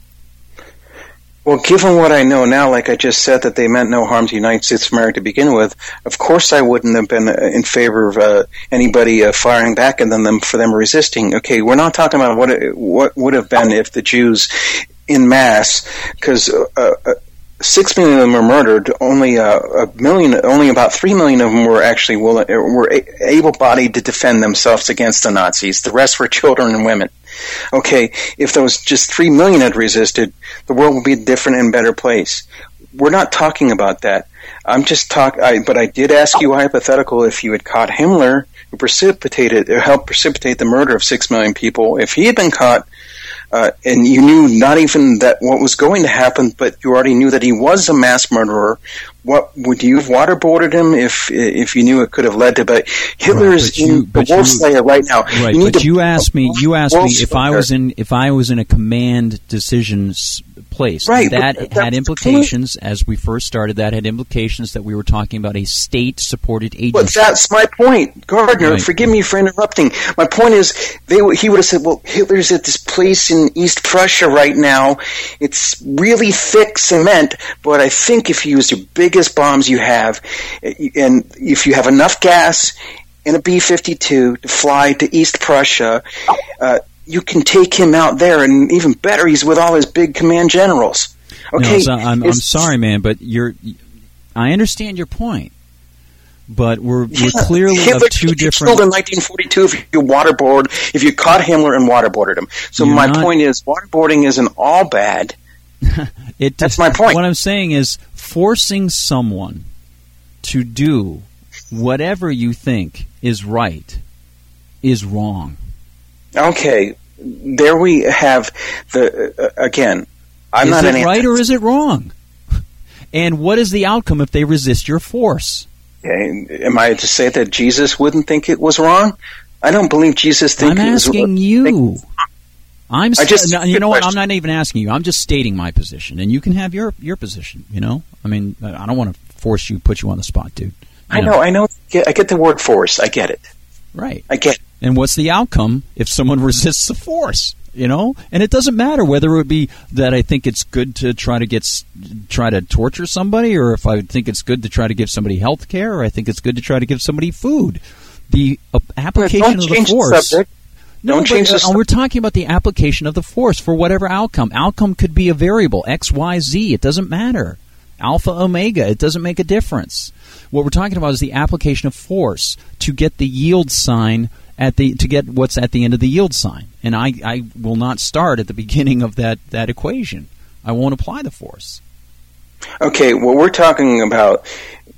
Well, given what I know now, like I just said, that they meant no harm to the United States of America to begin with, of course I wouldn't have been in favor of uh, anybody uh, firing back and then them for them resisting. Okay, we're not talking about what it, what would have been if the Jews in mass, because uh, uh, six million of them were murdered. Only uh, a million, only about three million of them were actually willing, were able-bodied to defend themselves against the Nazis. The rest were children and women. Okay, if those just three million had resisted, the world would be a different and better place. We're not talking about that. I'm just talk. I, but I did ask you a hypothetical. If you had caught Himmler, who precipitated, or helped precipitate the murder of six million people, if he had been caught, uh, and you knew not even that what was going to happen, but you already knew that he was a mass murderer, what would you have waterboarded him if if you knew it could have led to? But Hitler right, is you, in the wolf slayer right now. Right, you but you asked me. You asked me if I was in if I was in a command decisions place. Right, that but had implications as we first started. That had implications that we were talking about a state-supported agency. But that's my point, Gardner. Right. Forgive me for interrupting. My point is, they he would have said, "Well, Hitler's at this place in East Prussia right now. It's really thick cement, but I think if you use your biggest bombs you have, and if you have enough gas in a B fifty-two to fly to East Prussia, uh, you can take him out there, and even better, he's with all his big command generals." Okay, no, so I'm, I'm sorry, man, but you're. I understand your point, but we're yeah, we're clearly Hitler of two could be different. killed in nineteen forty-two if you waterboard, if you caught Himmler and waterboarded him. So You're my not, point is, waterboarding isn't all bad. it That's just, my point. What I'm saying is, forcing someone to do whatever you think is right is wrong. Okay, there we have the uh, again. I'm is not it an right or is it wrong? And what is the outcome if they resist your force? Okay, am I to say that Jesus wouldn't think it was wrong? I don't believe Jesus thinks. I'm asking you. I'm. I just, no, you know what? question. I'm not even asking you. I'm just stating my position, and you can have your your position. You know, I mean, I don't want to force you, put you on the spot, dude. You I know, I know. I get the word force. I get it. Right. I get it. And what's the outcome if someone resists the force? You know, and it doesn't matter whether it would be that I think it's good to try to get try to torture somebody, or if I think it's good to try to give somebody health care, or I think it's good to try to give somebody food. The uh, application of the force. The no, don't change but, the uh, we're talking about the application of the force for whatever outcome. Outcome could be a variable, X, Y, Z. It doesn't matter. Alpha, omega. It doesn't make a difference. What we're talking about is the application of force to get the yield sign at the to get what's at the end of the yield sign. And I, I will not start at the beginning of that, that equation. I won't apply the force. Okay, well, we're talking about,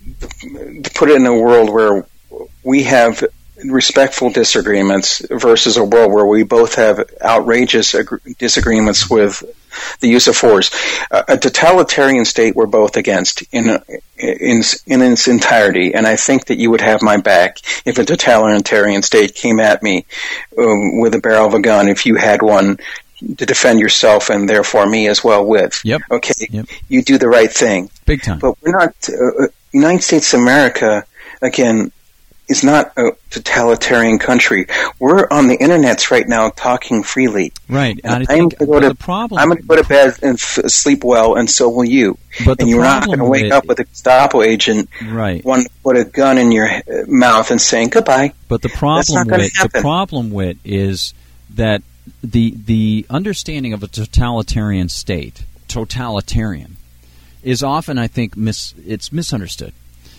to put it in a world where we have respectful disagreements versus a world where we both have outrageous ag- disagreements with the use of force. Uh, a totalitarian state we're both against in, in in its entirety, and I think that you would have my back if a totalitarian state came at me um, with a barrel of a gun, if you had one to defend yourself and therefore me as well with. Yep. Okay, yep. You do the right thing. Big time. But we're not, uh, United States of America, again, is not a totalitarian country. We're on the internets right now talking freely. Right. And I think, I'm going to the problem, I'm going to go to bed and f- sleep well, and so will you. But and the you're not going to wake with, up with a Gestapo agent, right, one put a gun in your mouth and saying goodbye. But the problem with the problem with is that the the understanding of a totalitarian state, totalitarian, is often, I think, mis it's misunderstood.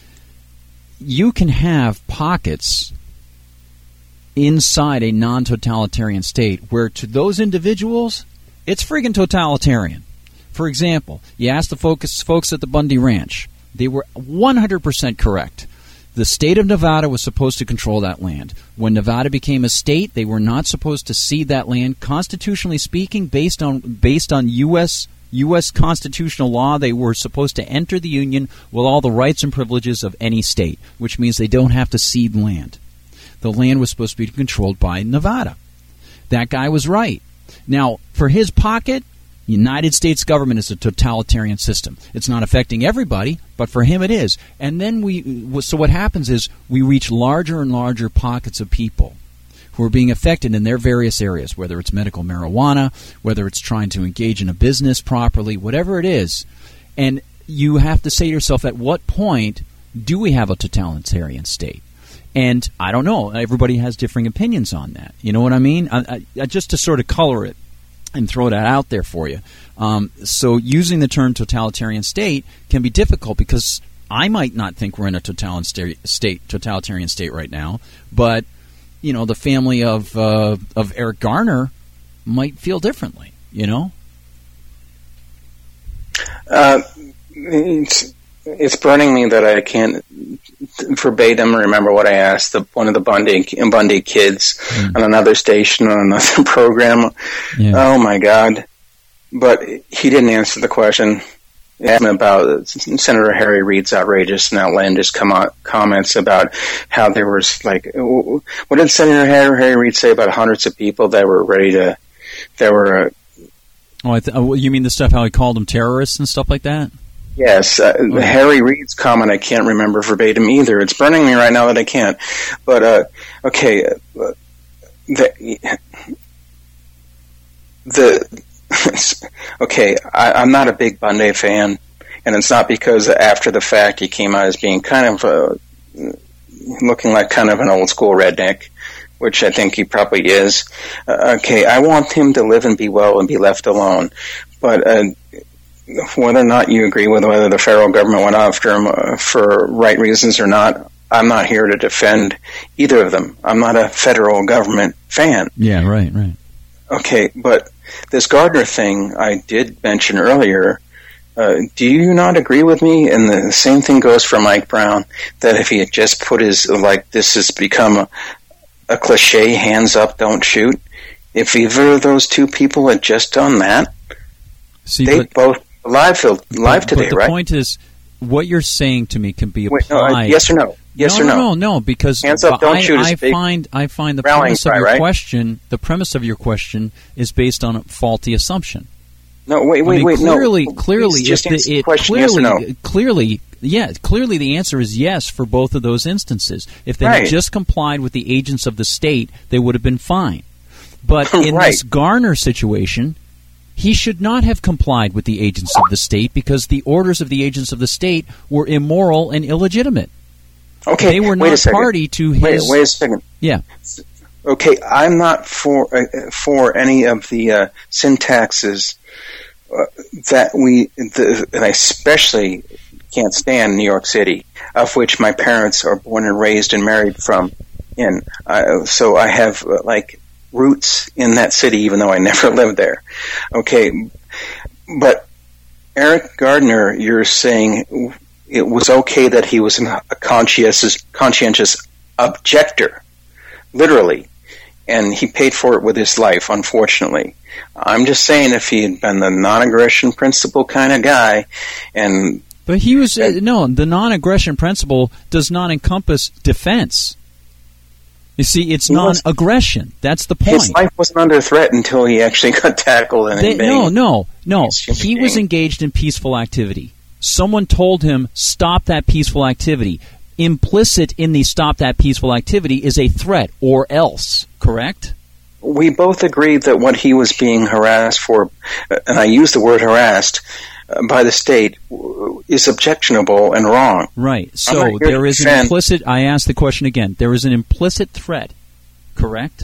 You can have pockets inside a non-totalitarian state where to those individuals, it's friggin' totalitarian. for example, you asked the folks, folks at the Bundy Ranch. They were one hundred percent correct. The state of Nevada was supposed to control that land. When Nevada became a state, they were not supposed to cede that land. Constitutionally speaking, based on based on U S U S constitutional law, they were supposed to enter the Union with all the rights and privileges of any state, which means they don't have to cede land. The land was supposed to be controlled by Nevada. That guy was right. Now, for his pocket, the United States government is a totalitarian system. It's not affecting everybody, but for him it is. And then we, so what happens is we reach larger and larger pockets of people who are being affected in their various areas, whether it's medical marijuana, whether it's trying to engage in a business properly, whatever it is. And you have to say to yourself, at what point do we have a totalitarian state? And I don't know. Everybody has differing opinions on that. You know what I mean? I, I, just to sort of color it and throw that out there for you. Um, so using the term totalitarian state can be difficult because I might not think we're in a totalitarian state, totalitarian state right now, but you know, the family of uh, of Eric Garner might feel differently. You know, uh, it's, it's burning me that I can't verbatim remember what I asked the, one of the Bundy Bundy kids mm. on another station on another program. Yeah. Oh my God! But he didn't answer the question. He asked me about Senator Harry Reid's outrageous and outlandish com- comments about how there was like, what did Senator Harry, Harry Reid say about hundreds of people that were ready to, that were. Uh, oh, I th- oh, you mean the stuff how he called them terrorists and stuff like that? Yes, uh, okay. Harry Reid's comment I can't remember verbatim either. It's burning me right now that I can't. But uh, okay, uh, the the okay, I, I'm not a big Bundy fan, and it's not because after the fact he came out as being kind of uh, looking like kind of an old school redneck, which I think he probably is. Uh, okay, I want him to live and be well and be left alone, but. Uh, Whether or not you agree with whether the federal government went after him uh, for right reasons or not, I'm not here to defend either of them. I'm not a federal government fan. Yeah, right, right. Okay, but this Gardner thing I did mention earlier, uh, do you not agree with me? And the same thing goes for Mike Brown, that if he had just put his, like, this has become a, a cliche, hands up, don't shoot. If either of those two people had just done that, See, they but- both... Live, live today, right? But the right? point is, what you're saying to me can be applied. Wait, no, uh, yes or no? Yes no, or no? No, no, no. Because hands up, don't I, shoot. I find I find the premise cry, of your right? question. The premise of your question is based on a faulty assumption. No, wait, wait, I mean, wait. Clearly, no. clearly, just if the, it question, clearly, yes or no? clearly, yeah, clearly, the answer is yes for both of those instances. If they right. had just complied with the agents of the state, they would have been fine. But in right. this Garner situation, he should not have complied with the agents of the state because the orders of the agents of the state were immoral and illegitimate. Okay, they were wait not party to his. Wait, wait a second. Yeah. Okay, I'm not for uh, for any of the uh, syntaxes uh, that we, the, and I especially can't stand New York City, of which my parents are born and raised and married from. In uh, so I have uh, like. roots in that city, even though I never lived there. Okay, but Eric Gardner, you're saying it was okay that he was a conscientious, conscientious objector, literally, and he paid for it with his life, unfortunately. I'm just saying if he had been the non-aggression principle kind of guy, and... But he was... Uh, no, the non-aggression principle does not encompass defense. You see, it's non-aggression. That's the point. His life wasn't under threat until he actually got tackled. And they, no, no, no. He was engaged in peaceful activity. Someone told him, stop that peaceful activity. Implicit in the stop that peaceful activity is a threat, or else, correct? We both agreed that what he was being harassed for, and I use the word harassed, by the state is objectionable and wrong. Right. So there is an implicit, I ask the question again, there is an implicit threat, correct?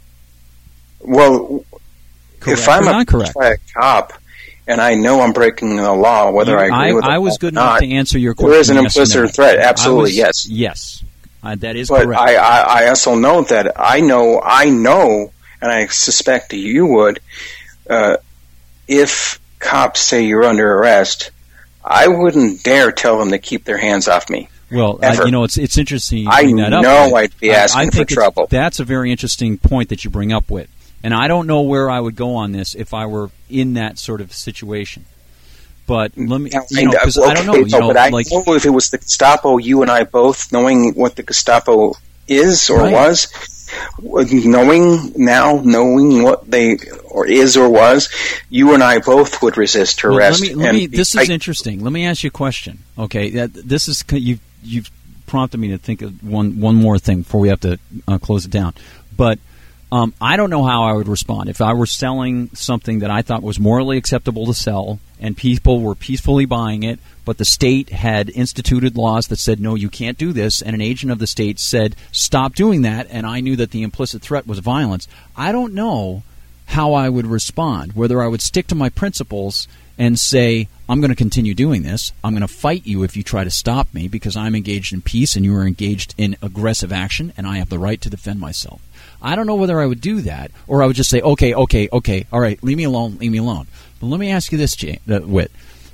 Well, correct if I'm not correct? a cop and I know I'm breaking the law, whether you, I agree I, with it I was or good not, enough to answer your question. There is an yes implicit no. threat, absolutely, was, yes. Yes, uh, that is but correct. I, I, I also know that I know, I know, and I suspect you would, uh, if cops say you're under arrest, I wouldn't dare tell them to keep their hands off me. Well, uh, you know, it's it's interesting you I bring that up. know I'd be asking I, I think for trouble. That's a very interesting point that you bring up, Whit. And I don't know where I would go on this if I were in that sort of situation. But let me, you know, because okay, I don't know. You so, know, but I like, know if it was the Gestapo, you and I both, knowing what the Gestapo is or right. was, knowing now, knowing what they or is or was, you and I both would resist arrest. Well, let me, let me, and this I, is interesting. Let me ask you a question. Okay, this is you've you've prompted me to think of one one more thing before we have to uh, close it down. But um, I don't know how I would respond if I were selling something that I thought was morally acceptable to sell, and people were peacefully buying it, but the state had instituted laws that said, no, you can't do this, and an agent of the state said, stop doing that, and I knew that the implicit threat was violence. I don't know how I would respond, whether I would stick to my principles and say, I'm going to continue doing this. I'm going to fight you if you try to stop me because I'm engaged in peace and you are engaged in aggressive action, and I have the right to defend myself. I don't know whether I would do that, or I would just say, okay, okay, okay, all right, leave me alone, leave me alone. But let me ask you this, Jay, uh, Whit.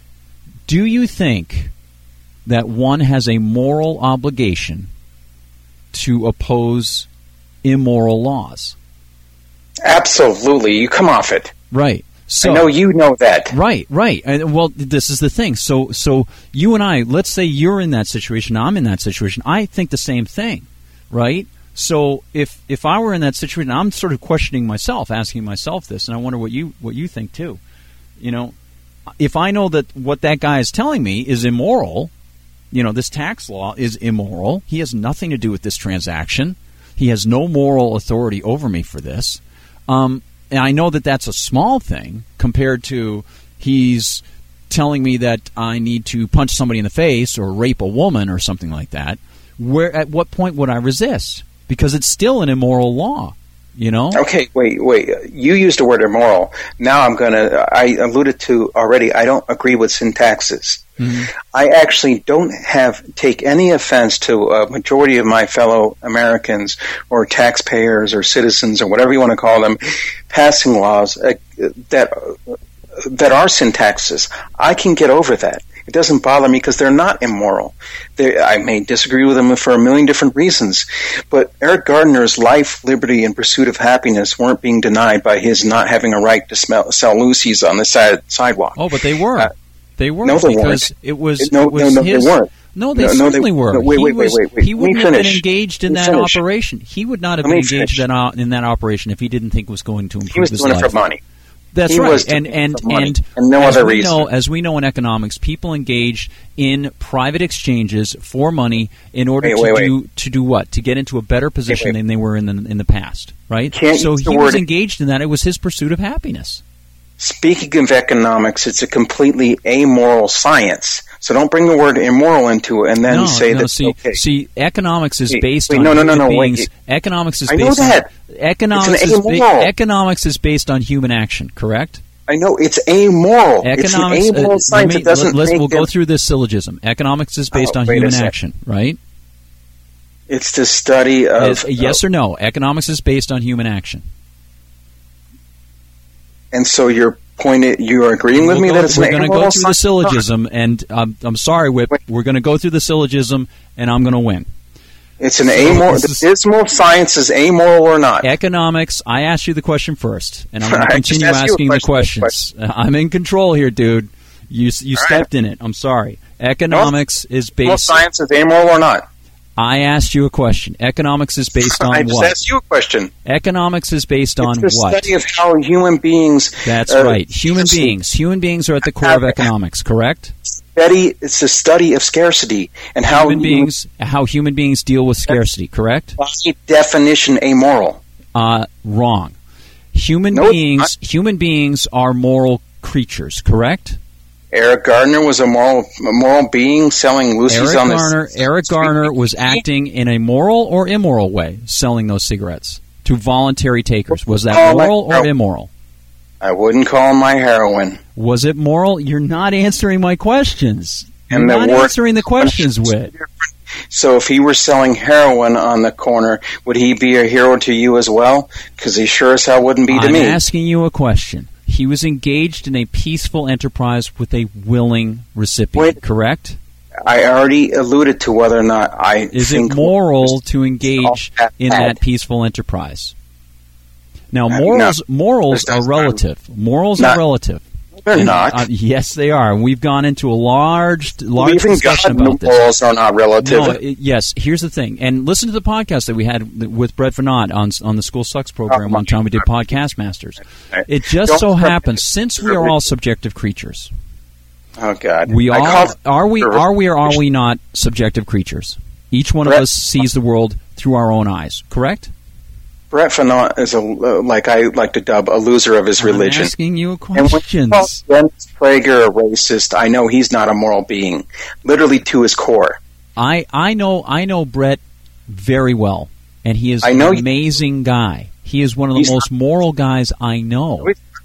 Do you think that one has a moral obligation to oppose immoral laws? Absolutely. You come off it. Right. So, I know you know that. Right, right. And, well, this is the thing. So, so you and I, let's say you're in that situation, I'm in that situation. I think the same thing, right? So if if I were in that situation, I'm sort of questioning myself, asking myself this, and I wonder what you what you think too. You know, if I know that what that guy is telling me is immoral, you know, this tax law is immoral. He has nothing to do with this transaction. He has no moral authority over me for this. Um, and I know that that's a small thing compared to he's telling me that I need to punch somebody in the face or rape a woman or something like that. Where at what point would I resist? Because it's still an immoral law, you know? Okay, wait, wait. You used the word immoral. Now I'm going to, I alluded to already, I don't agree with syntaxes. Mm-hmm. I actually don't have, take any offense to a majority of my fellow Americans or taxpayers or citizens or whatever you want to call them, passing laws uh, that, uh, that are syntaxes. I can get over that. It doesn't bother me because they're not immoral. They're, I may disagree with them for a million different reasons, but Eric Gardner's life, liberty, and pursuit of happiness weren't being denied by his not having a right to smell, sell Lucy's on the side, sidewalk. Oh, but they were. Uh, they were. No, they because weren't. It was, no, it was no, no, his, they weren't. No, they no, certainly no, they, were. No, wait, he wait, was, wait, wait, wait. He wouldn't have been engaged in that finish. operation. He would not have Let been engaged in that, in that operation if he didn't think it was going to improve his life. He was his doing life. it for money. That's he right, and and and, and no as other we reason. know, as we know in economics, people engage in private exchanges for money in order wait, to wait, do wait. to do what? To get into a better position wait, wait. than they were in the in the past, right? Can't so use the he word- was engaged in that. It was his pursuit of happiness. Speaking of economics, it's a completely amoral science. So don't bring the word immoral into it and then no, say no, that. See, okay. see, economics is Wait, based wait, on no, no, no, human no, beings. wait. Economics is I know based that. on economics It's is an ba- amoral. economics is based on human action. Correct. I know it's amoral. Economics. It's an amoral uh, science. me, it doesn't let's, make we'll go it, through this syllogism. Economics is based oh, on wait a human second. action, right? It's the study of Yes, yes uh, or no? Economics is based on human action. And so you're pointing. You are agreeing with we'll me go, that it's we're an going to amoral go through the science? syllogism, and um, I'm sorry, Whip. Wait. We're going to go through the syllogism, and I'm going to win. It's an So amoral. this The is- dismal science is amoral or not? Economics. I asked you the question first, and I'm going to I just continue asked you a asking the question. questions. Uh, I'm in control here, dude. You you All stepped right. in it. I'm sorry. Economics is Dismal based. science is amoral or not? I asked you a question. Economics is based on I just what? asked you a question. Economics is based on it's the what? study of how human beings. That's uh, right. Human scarcity- beings. Human beings are at the core of economics, correct? Study. It's the study of scarcity and how Human beings, how human beings deal with scarcity, correct? By definition, amoral. Uh, wrong. Human No, it's beings, human beings are moral creatures, correct? Eric Gardner was a moral, a moral being selling Lucy's Eric on Garner, this. Eric Garner was acting in a moral or immoral way, selling those cigarettes to voluntary takers. Was that Oh, my- moral or no. immoral? I wouldn't call him my heroin. Was it moral? You're not answering my questions. You're And the not word- answering the questions, Whit. So if he were selling heroin on the corner, would he be a hero to you as well? Because he sure as hell wouldn't be to I'm me. asking you a question. He was engaged in a peaceful enterprise with a willing recipient, Wait. correct? I already alluded to whether or not I Is think it moral to engage that in bad. that peaceful enterprise? Now, morals no. morals That's are relative. Morals not, are relative. They're And, not. Uh, yes, they are. And we've gone into a large, large Even discussion God about this. morals are not relative. No, it, yes. Here's the thing, and listen to the podcast that we had with Brett Venat on on the School Sucks program. Oh, one time we did Podcast Masters. It just Don't so prep- happens, since we are all subjective creatures, Oh God, we I all called- are we are we or are we not subjective creatures? Each one of Brett- us sees the world through our own eyes. Correct? Brett Fanon is a uh, like I like to dub a loser of his religion. I'm asking you And when you questions. call Dennis Prager a racist, I know he's not a moral being, literally to his core. I I know I know Brett very well, and he is I know an you- amazing guy. He is one of the He's most moral guys I know.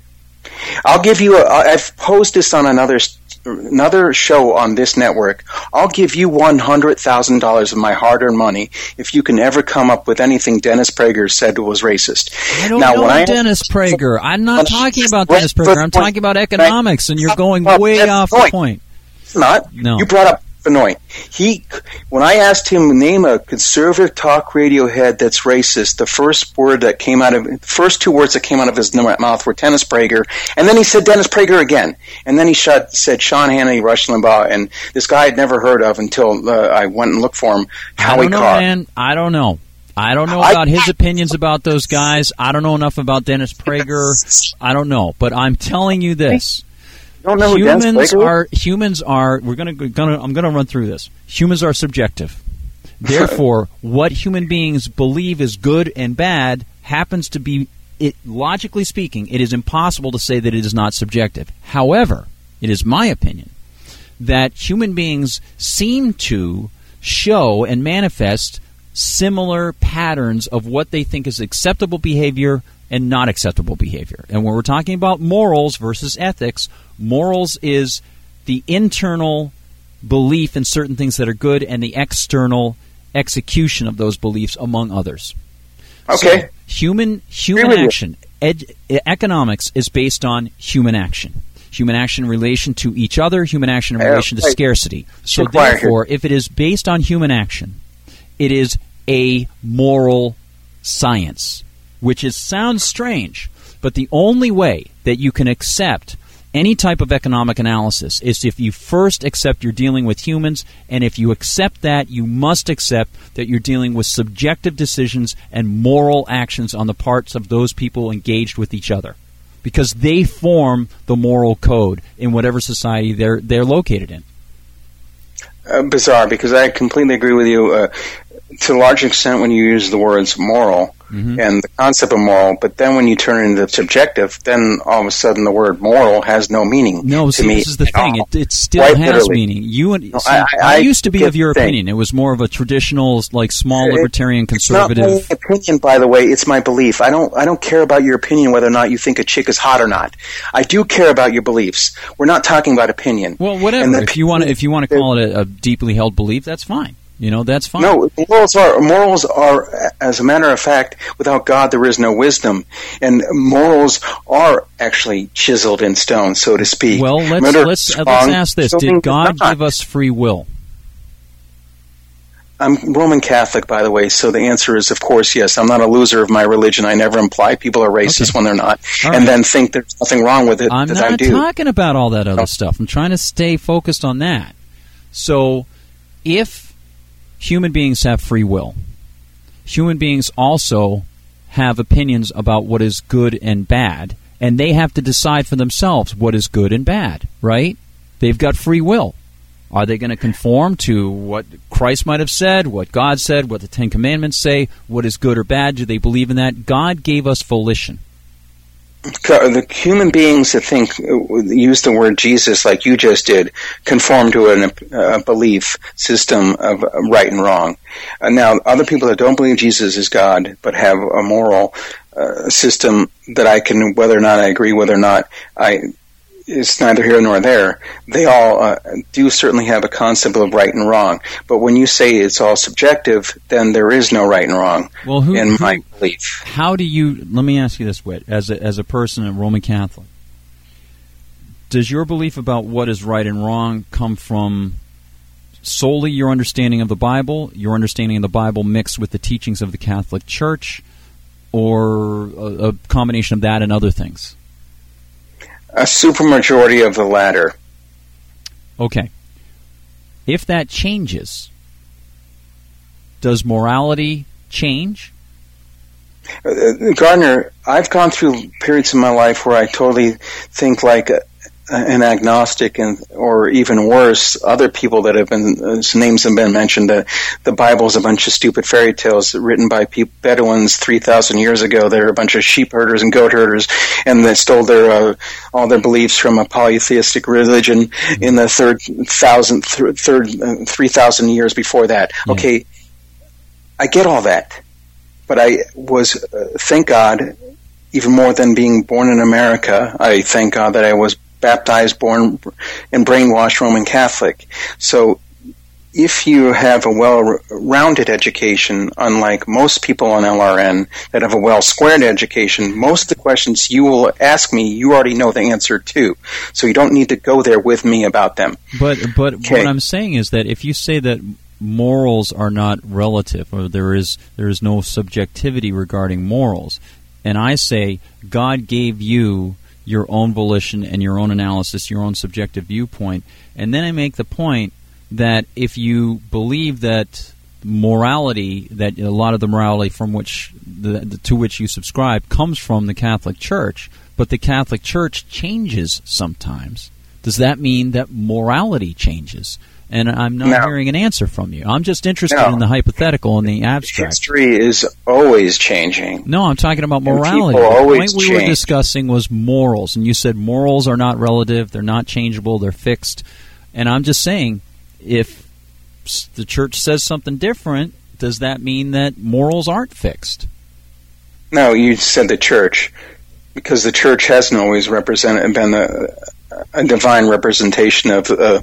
I'll give you. A, I've posed this on another another show on this network. I'll give you one hundred thousand dollars of my hard-earned money if you can ever come up with anything Dennis Prager said was racist. I don't now, know when I, Dennis Prager. I'm not when- talking about when- Dennis Prager. I'm talking about economics, and you're going Well, way that's off the the point. point. Not. No. You brought up Benoit. He, when I asked him to name a conservative talk radio head that's racist, the first word that came out of, the first two words that came out of his mouth were Dennis Prager, and then he said Dennis Prager again, and then he shot, said Sean Hannity, Rush Limbaugh, and this guy I'd never heard of until uh, I went and looked for him. I Howie don't know, Carr. man. I don't know. I don't know I- about his opinions about those guys. I don't know enough about Dennis Prager. I don't know, but I'm telling you this. You don't know who Dennis Humans Prager is? are humans are. We're gonna gonna. I'm gonna run through this. Humans are subjective. Therefore, what human beings believe is good and bad happens to be. It logically speaking, it is impossible to say that it is not subjective. However, it is my opinion that human beings seem to show and manifest similar patterns of what they think is acceptable behavior and not acceptable behavior. And when we're talking about morals versus ethics, morals is the internal belief in certain things that are good and the external execution of those beliefs, among others. Okay. So, human human Agree with you. action, ed, economics is based on human action. Human action in relation to each other, human action in Uh, relation to wait. scarcity. So Require here. therefore, if it is based on human action, it is a moral science, which is sounds strange, but the only way that you can accept any type of economic analysis is if you first accept you're dealing with humans, and if you accept that, you must accept that you're dealing with subjective decisions and moral actions on the parts of those people engaged with each other, because they form the moral code in whatever society they're they're located in. Uh, bizarre, because I completely agree with you uh, to a large extent when you use the words moral Mm-hmm. and the concept of moral, but then when you turn it into subjective, then all of a sudden the word moral has no meaning. No, to see, me this is the at thing. all. It, it still Quite has literally. meaning. You and No, see, I- I, I used to be get of your the thing. opinion. It was more of a traditional, like small libertarian It's not conservative. my opinion, by the way. It's my belief. I don't. I don't care about your opinion whether or not you think a chick is hot or not. I do care about your beliefs. We're not talking about opinion. Well, whatever. And the If you want to, if you want to the- call it a, a deeply held belief, that's fine. You know, that's fine. No, morals are morals are, as a matter of fact, without God there is no wisdom, and morals are actually chiseled in stone, so to speak. Well, let's Murder let's is uh, wrong, let's ask this: killing did is God not. give us free will? I'm Roman Catholic, by the way, so the answer is, of course, yes. I'm not a loser of my religion. I never imply people are racist Okay. when they're not, All and right. then think there's nothing wrong with it I'm that I not do. talking about all that other No. stuff. I'm trying to stay focused on that. So, if human beings have free will, human beings also have opinions about what is good and bad, and they have to decide for themselves what is good and bad, right? They've got free will. Are they going to conform to what Christ might have said, what God said, what the Ten Commandments say, what is good or bad? Do they believe in that? God gave us volition. The human beings that think, use the word Jesus like you just did, conform to an, a belief system of right and wrong. Uh, now, other people that don't believe Jesus is God, but have a moral uh, system that I can, whether or not I agree, whether or not I, it's neither here nor there. They all uh, do certainly have a concept of right and wrong. But when you say it's all subjective, then there is no right and wrong Well, who, in who- my belief. How do you? Let me ask you this, Whit, as a, as a person, a Roman Catholic, does your belief about what is right and wrong come from solely your understanding of the Bible, your understanding of the Bible mixed with the teachings of the Catholic Church, or a, a combination of that and other things? A supermajority of the latter. Okay. If that changes, does morality change? Uh, Gardner, I've gone through periods in my life where I totally think like a, an agnostic, and or even worse, other people that have been, uh, names have been mentioned, uh, the Bible's a bunch of stupid fairy tales written by people, Bedouins three thousand years ago. They're a bunch of sheep herders and goat herders, and they stole their uh, all their beliefs from a polytheistic religion in the third thousand, th- third uh, three thousand years before that. Yeah. Okay, I get all that, but I was, uh, thank God, even more than being born in America, I thank God that I was baptized, born, and brainwashed Roman Catholic. So if you have a well-rounded education, unlike most people on L R N that have a well-squared education, most of the questions you will ask me, you already know the answer to. So you don't need to go there with me about them. But but okay. What I'm saying is that if you say that morals are not relative, or there is there is no subjectivity regarding morals, and I say God gave you your own volition and your own analysis, your own subjective viewpoint, and then I make the point that if you believe that morality, that a lot of the morality from which the, the, to which you subscribe comes from the Catholic Church, but the Catholic Church changes sometimes, does that mean that morality changes? And I'm not no. hearing an answer from you. I'm just interested no. in the hypothetical and the abstract. History is always changing. No, I'm talking about morality. The point we change. were discussing was morals, and you said morals are not relative, they're not changeable, they're fixed. And I'm just saying, if the church says something different, does that mean that morals aren't fixed? No, you said the church, because the church hasn't always represented been a, a divine representation of uh,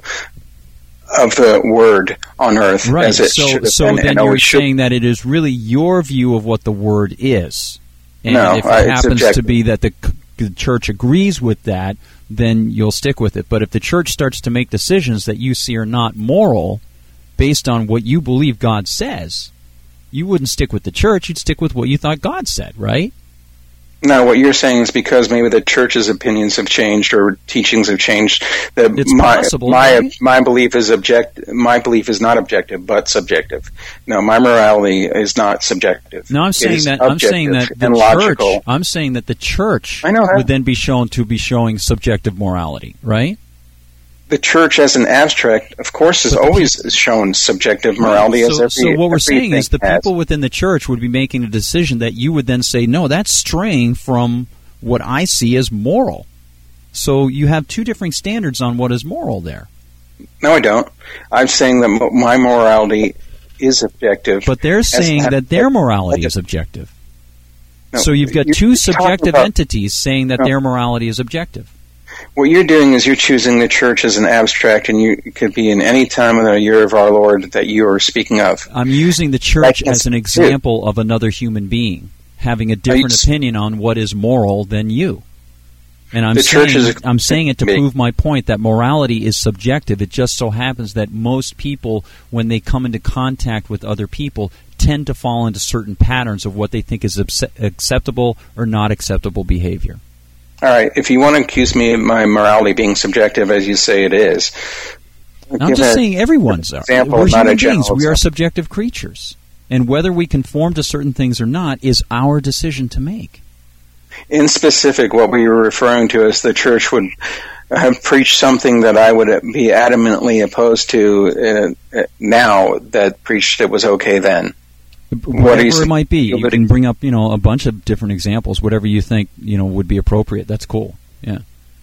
of the word on earth, right. as it so, should have so been. then and you're should. saying that it is really your view of what the word is. And no, if it uh, happens objective. to be that the, the church agrees with that, then you'll stick with it. But if the church starts to make decisions that you see are not moral based on what you believe God says, you wouldn't stick with the church, you'd stick with what you thought God said, right? No, what you're saying is because maybe the church's opinions have changed or teachings have changed. That it's my, possible. My right? my belief is object. My belief is not objective, but subjective. No, my morality is not subjective. No, I'm saying that. I'm saying that the and church. logical. I'm saying that the church I know that. would then be shown to be showing subjective morality, right? The church, as an abstract, of course, has always people, shown subjective morality. Right. as so, every, so what we're saying is the has. people within the church would be making a decision that you would then say, no, that's straying from what I see as moral. So you have two different standards on what is moral there. No, I don't. I'm saying that my morality is objective. But they're saying that their morality is objective. No, so you've got two subjective about, entities saying that no. their morality is objective. What you're doing is you're choosing the church as an abstract, and you it could be in any time of the year of our Lord that you are speaking of. I'm using the church as an example of another human being having a different opinion on what is moral than you. And I'm the saying church is I'm saying it to prove my point that morality is subjective. It just so happens that most people, when they come into contact with other people, tend to fall into certain patterns of what they think is acceptable or not acceptable behavior. All right. If you want to accuse me of my morality being subjective, as you say it is, I'm just saying everyone's are. We're human beings. We are subjective creatures. And whether we conform to certain things or not is our decision to make. In specific, what we were referring to is the church would have preached something that I would be adamantly opposed to uh, now that preached it was okay then. Whatever what it might be. You can bring up, you know, a bunch of different examples, whatever you think, you know, would be appropriate. That's cool. Yeah.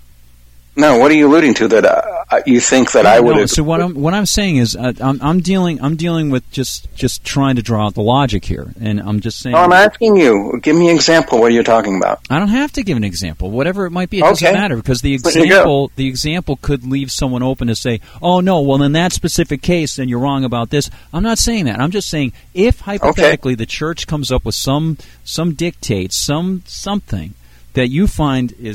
No, what are you alluding to? That uh, you think that no, I would? No, so what I'm what I'm saying is uh, I'm, I'm dealing I'm dealing with just, just trying to draw out the logic here, and I'm just saying. No, I'm asking you. Give me an example. What are you talking about? I don't have to give an example. Whatever it might be, it okay. doesn't matter because the example the example could leave someone open to say, "Oh no, well in that specific case, then you're wrong about this." I'm not saying that. I'm just saying if hypothetically okay. the church comes up with some some dictate, some something that you find is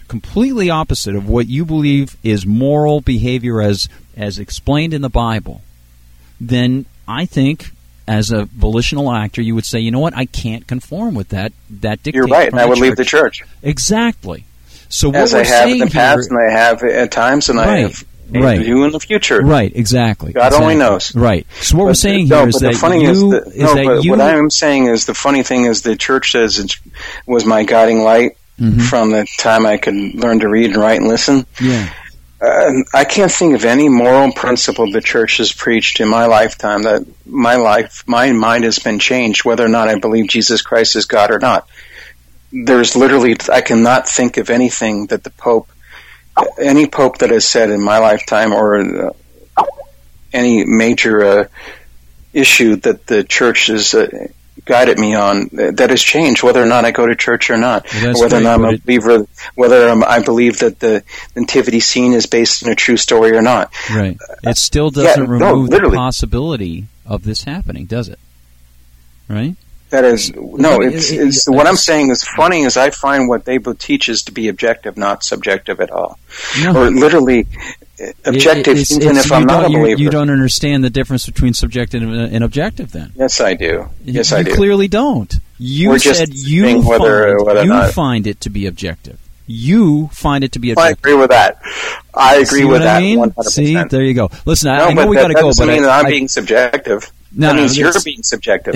completely opposite of what you believe is moral behavior as as explained in the Bible, then I think, as a volitional actor, you would say, you know what, I can't conform with that that dictate. You're right, and I would church. leave the church. Exactly. So what as we're I have in the here, past, and I have at times, and right, I have right. do in the future. Right, exactly. God exactly. only knows. Right. So what but, we're saying no, here is but that the funny you, is, that, is no, that but you... what I'm saying is the funny thing is the church says it was my guiding light mm-hmm. from the time I could learn to read and write and listen. Yeah. Uh, I can't think of any moral principle the church has preached in my lifetime that my life, my mind has been changed, whether or not I believe Jesus Christ is God or not. There's literally, I cannot think of anything that the Pope, any Pope that has said in my lifetime or uh, any major uh, issue that the church has uh, guided me on that has changed, whether or not I go to church or not, well, or whether right, or not I'm a it, believer, whether um, I believe that the nativity scene is based on a true story or not. Right. It still doesn't yeah, remove no, the possibility of this happening, does it? Right? That is, no, it's, it's, what I'm saying is funny is I find what they teaches to be objective, not subjective at all. No. Or literally objective, it's, even it's, if I'm not a believer. You, you don't understand the difference between subjective and, and objective then. Yes, I do. Yes, you I do. You clearly don't. You We're said you, whether, find, whether you not. find it to be objective. You find it to be objective. I agree with that. I agree See with what that I mean? one hundred percent. See, there you go. Listen, I, no, I know but we got to go, but mean I, that I'm I, being subjective. No, that no, means no, you're being subjective.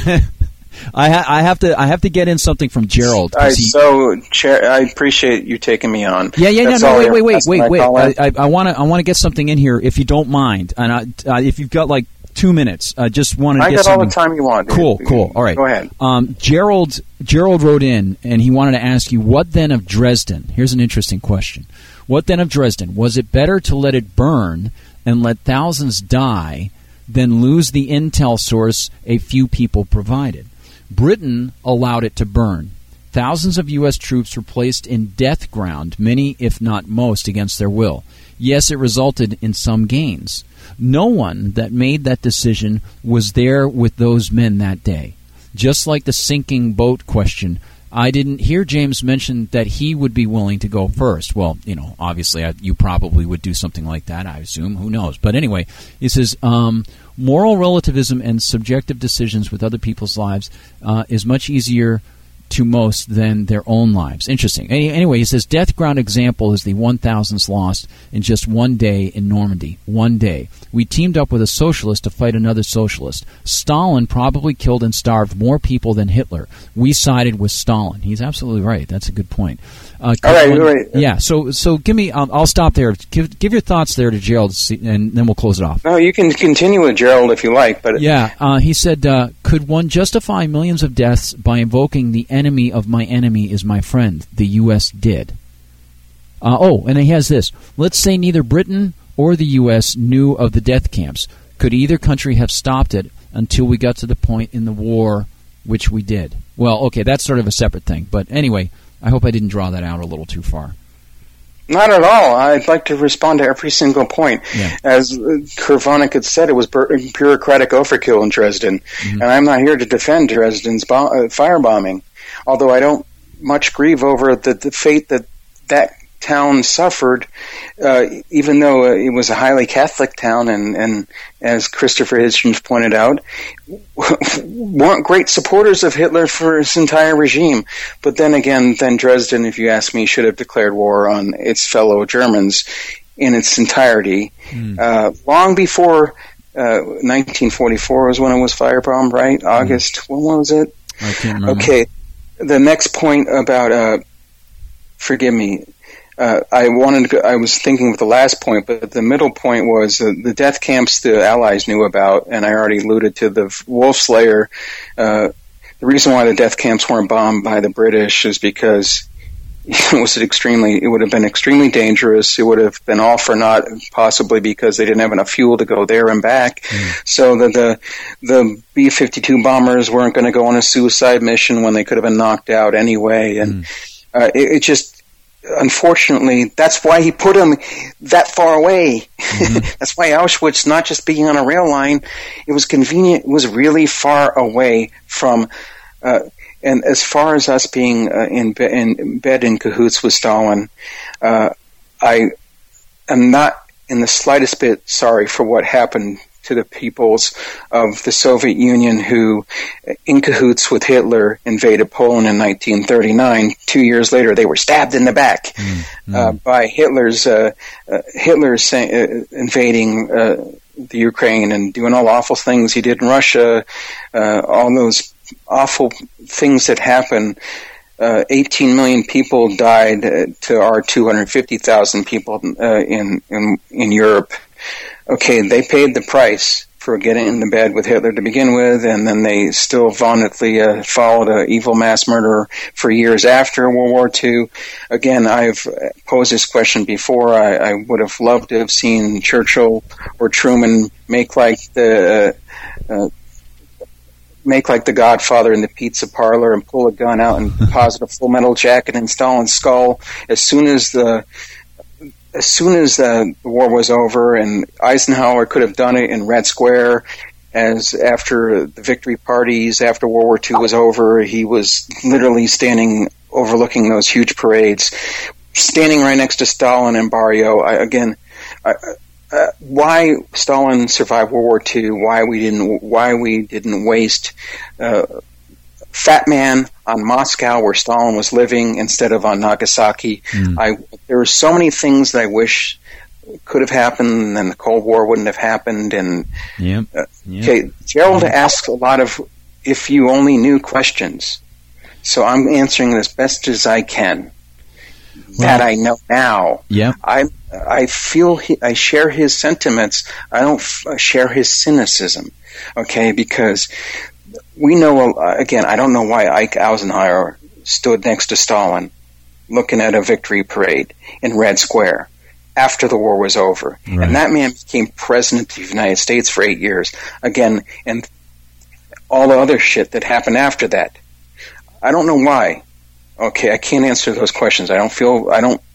I, ha- I have to I have to get in something from Gerald. I he, so Chair, I appreciate you taking me on. Yeah, yeah, That's no, no, all wait, I, wait, wait, wait, wait. I, I want to I want to get something in here if you don't mind, and I, uh, if you've got like two minutes, I just wanted to I get got something. all the time you want. Dude. Cool, cool. All right, go ahead. Um, Gerald Gerald wrote in, and he wanted to ask you, what then of Dresden? Here's an interesting question. What then of Dresden? Was it better to let it burn and let thousands die than lose the intel source a few people provided? Britain allowed it to burn. Thousands of U S troops were placed in death ground, many, if not most, against their will. Yes, it resulted in some gains. No one that made that decision was there with those men that day. Just like the sinking boat question, I didn't hear James mention that he would be willing to go first. Well, you know, obviously I, you probably would do something like that, I assume. Who knows? But anyway, he says, um, moral relativism and subjective decisions with other people's lives uh, is much easier to most than their own lives. Interesting. Any, anyway, he says, death ground example is the one thousands lost in just one day in Normandy. One day. We teamed up with a socialist to fight another socialist. Stalin probably killed and starved more people than Hitler. We sided with Stalin. He's absolutely right. That's a good point. Uh, all right, one, all right. Yeah, so so give me, um, I'll stop there. Give give your thoughts there to Gerald, and then we'll close it off. No, you can continue with Gerald if you like. But yeah, uh, he said, uh, could one justify millions of deaths by invoking the enemy of my enemy is my friend? The U S did. Uh, oh, and he has this. Let's say neither Britain or the U S knew of the death camps. Could either country have stopped it until we got to the point in the war which we did? Well, okay, that's sort of a separate thing. But anyway, I hope I didn't draw that out a little too far. Not at all. I'd like to respond to every single point. Yeah. As Kervonik had said, it was bureaucratic overkill in Dresden. Mm-hmm. And I'm not here to defend Dresden's bomb, uh, firebombing, although I don't much grieve over the, the fate that that town suffered, uh, even though uh, it was a highly Catholic town, and, and as Christopher Hitchens pointed out, weren't great supporters of Hitler for his entire regime. But then again, then Dresden, if you ask me, should have declared war on its fellow Germans in its entirety. Mm. Uh, long before uh, nineteen forty-four was when it was firebombed, right? Mm. August, when was it? I can't remember. Okay, the next point about, uh, forgive me, Uh, I wanted to go, I was thinking with the last point, but the middle point was uh, the death camps the Allies knew about, and I already alluded to the Wolf Slayer. Uh, the reason why the death camps weren't bombed by the British is because it was extremely, it would have been extremely dangerous. It would have been all for naught, possibly because they didn't have enough fuel to go there and back. Mm. So the the, the B fifty-two bombers weren't going to go on a suicide mission when they could have been knocked out anyway, and mm. uh, it, it just. Unfortunately, that's why he put him that far away. Mm-hmm. That's why Auschwitz, not just being on a rail line, it was convenient. It was really far away from. Uh, and as far as us being uh, in, be- in bed in cahoots with Stalin, uh, I am not in the slightest bit sorry for what happened to the peoples of the Soviet Union who, in cahoots with Hitler, invaded Poland in nineteen thirty-nine. Two years later, they were stabbed in the back mm-hmm. uh, by Hitler's uh, uh, Hitler's uh, invading uh, the Ukraine and doing all the awful things he did in Russia, uh, all those awful things that happened. Uh, eighteen million people died uh, to our two hundred fifty thousand people uh, in, in in Europe. Okay, they paid the price for getting in the bed with Hitler to begin with, and then they still vauntedly uh, followed an evil mass murderer for years after World War Two. Again, I've posed this question before. I, I would have loved to have seen Churchill or Truman make like the uh, uh, make like the Godfather in the pizza parlor and pull a gun out and deposit a full metal jacket in Stalin's skull as soon as the As soon as uh, the war was over, and Eisenhower could have done it in Red Square, as after the victory parties after World War Two was over, he was literally standing overlooking those huge parades, standing right next to Stalin and Barrio. I, again, I, uh, why Stalin survived World War Two? Why we didn't? Why we didn't waste? Uh, Fat Man on Moscow, where Stalin was living, instead of on Nagasaki. Mm. I there are so many things that I wish could have happened, and the Cold War wouldn't have happened. And yep. Uh, Yep. okay, Gerald asks a lot of "if you only knew" questions, so I'm answering as best as I can. Well, that I know now. Yeah, I I feel he, I share his sentiments. I don't f- share his cynicism. Okay, because. We know, again, I don't know why Ike Eisenhower stood next to Stalin looking at a victory parade in Red Square after the war was over. Right. And that man became president of the United States for eight years. Again, and all the other shit that happened after that. I don't know why. Okay, I can't answer those questions. I don't feel, I don't,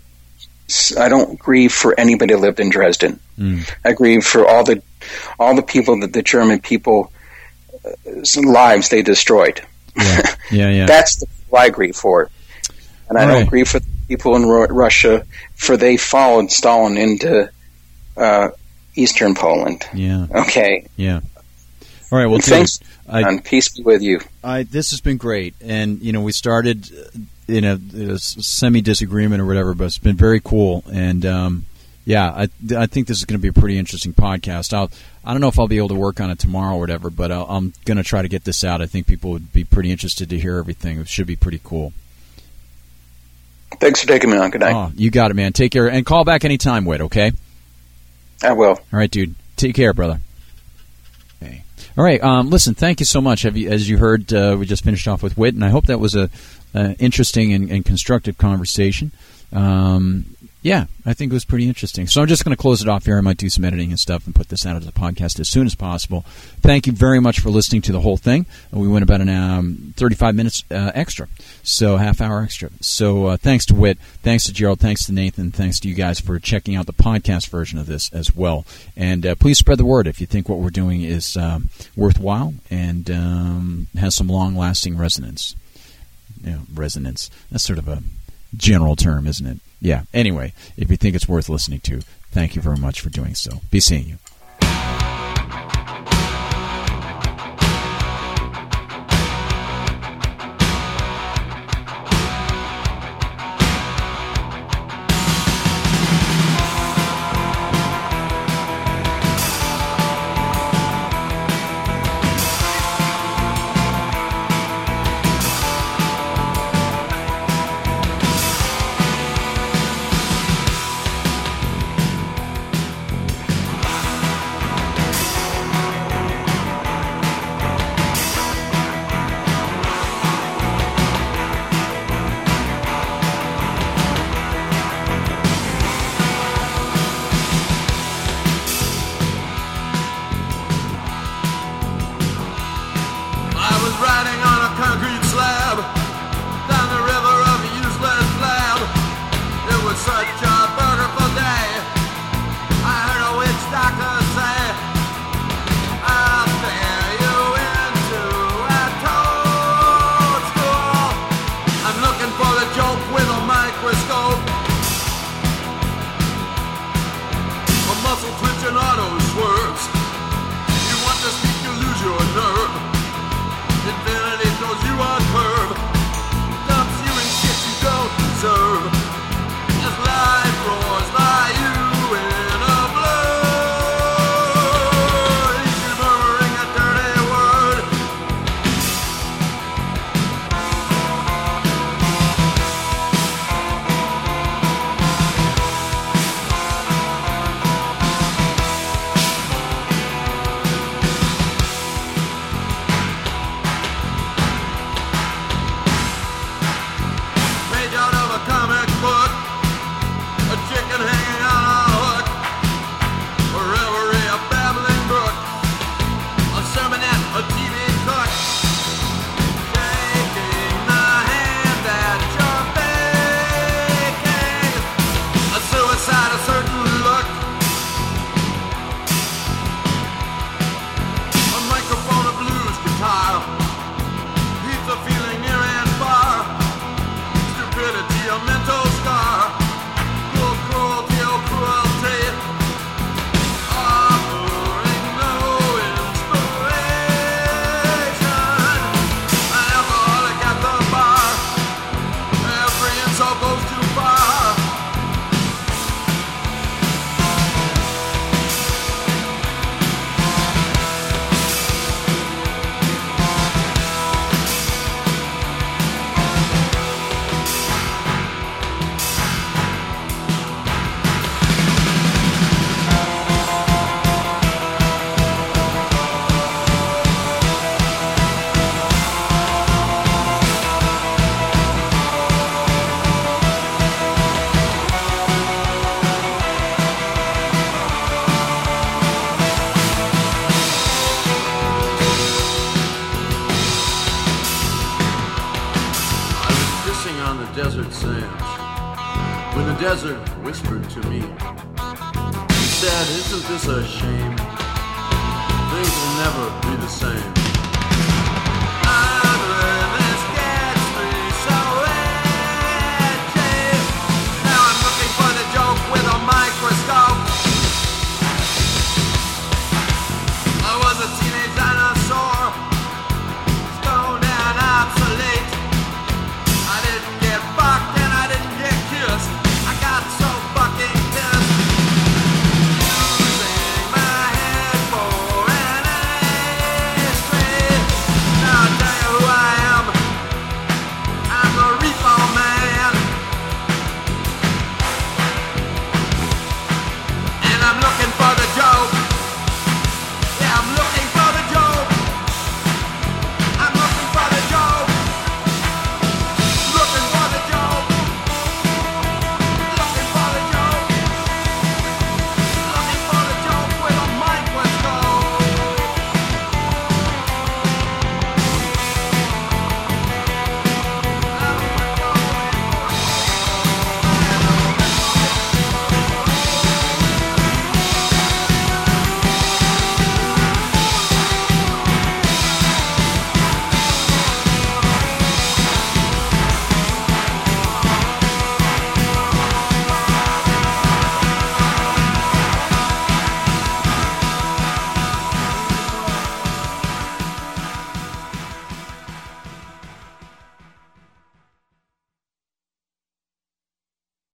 I don't grieve for anybody who lived in Dresden. Mm. I grieve for all the, all the people that the German people some lives they destroyed. Yeah, yeah, yeah. That's the people I grieve for. And I All don't right. grieve for the people in Ru- Russia, for they followed Stalin into uh, eastern Poland. Yeah. Okay. Yeah. All right, well, thanks, I, and peace be with you. I, this has been great. And, you know, we started in a, a semi-disagreement or whatever, but it's been very cool. And, um, yeah, I, I think this is going to be a pretty interesting podcast. I'll, I don't know if I'll be able to work on it tomorrow or whatever, but I'll, I'm going to try to get this out. I think people would be pretty interested to hear everything. It should be pretty cool. Thanks for taking me on. Good night. Oh, you got it, man. Take care. And call back anytime, Whit, okay? I will. All right, dude. Take care, brother. Okay. All right. Um, listen, thank you so much. Have you, as you heard, uh, we just finished off with Whit, and I hope that was a, a interesting and, and constructive conversation. Um Yeah, I think it was pretty interesting. So I'm just going to close it off here. I might do some editing and stuff and put this out as a podcast as soon as possible. Thank you very much for listening to the whole thing. We went about an um, thirty-five minutes uh, extra, so half hour extra. So uh, thanks to Whit, thanks to Gerald, thanks to Nathan, thanks to you guys for checking out the podcast version of this as well. And uh, please spread the word if you think what we're doing is um, worthwhile and um, has some long-lasting resonance. You know, resonance. That's sort of a general term, isn't it? Yeah. Anyway, if you think it's worth listening to, thank you very much for doing so. Be seeing you. when the desert whispered to me. He said, isn't this a shame? Things will never be the same.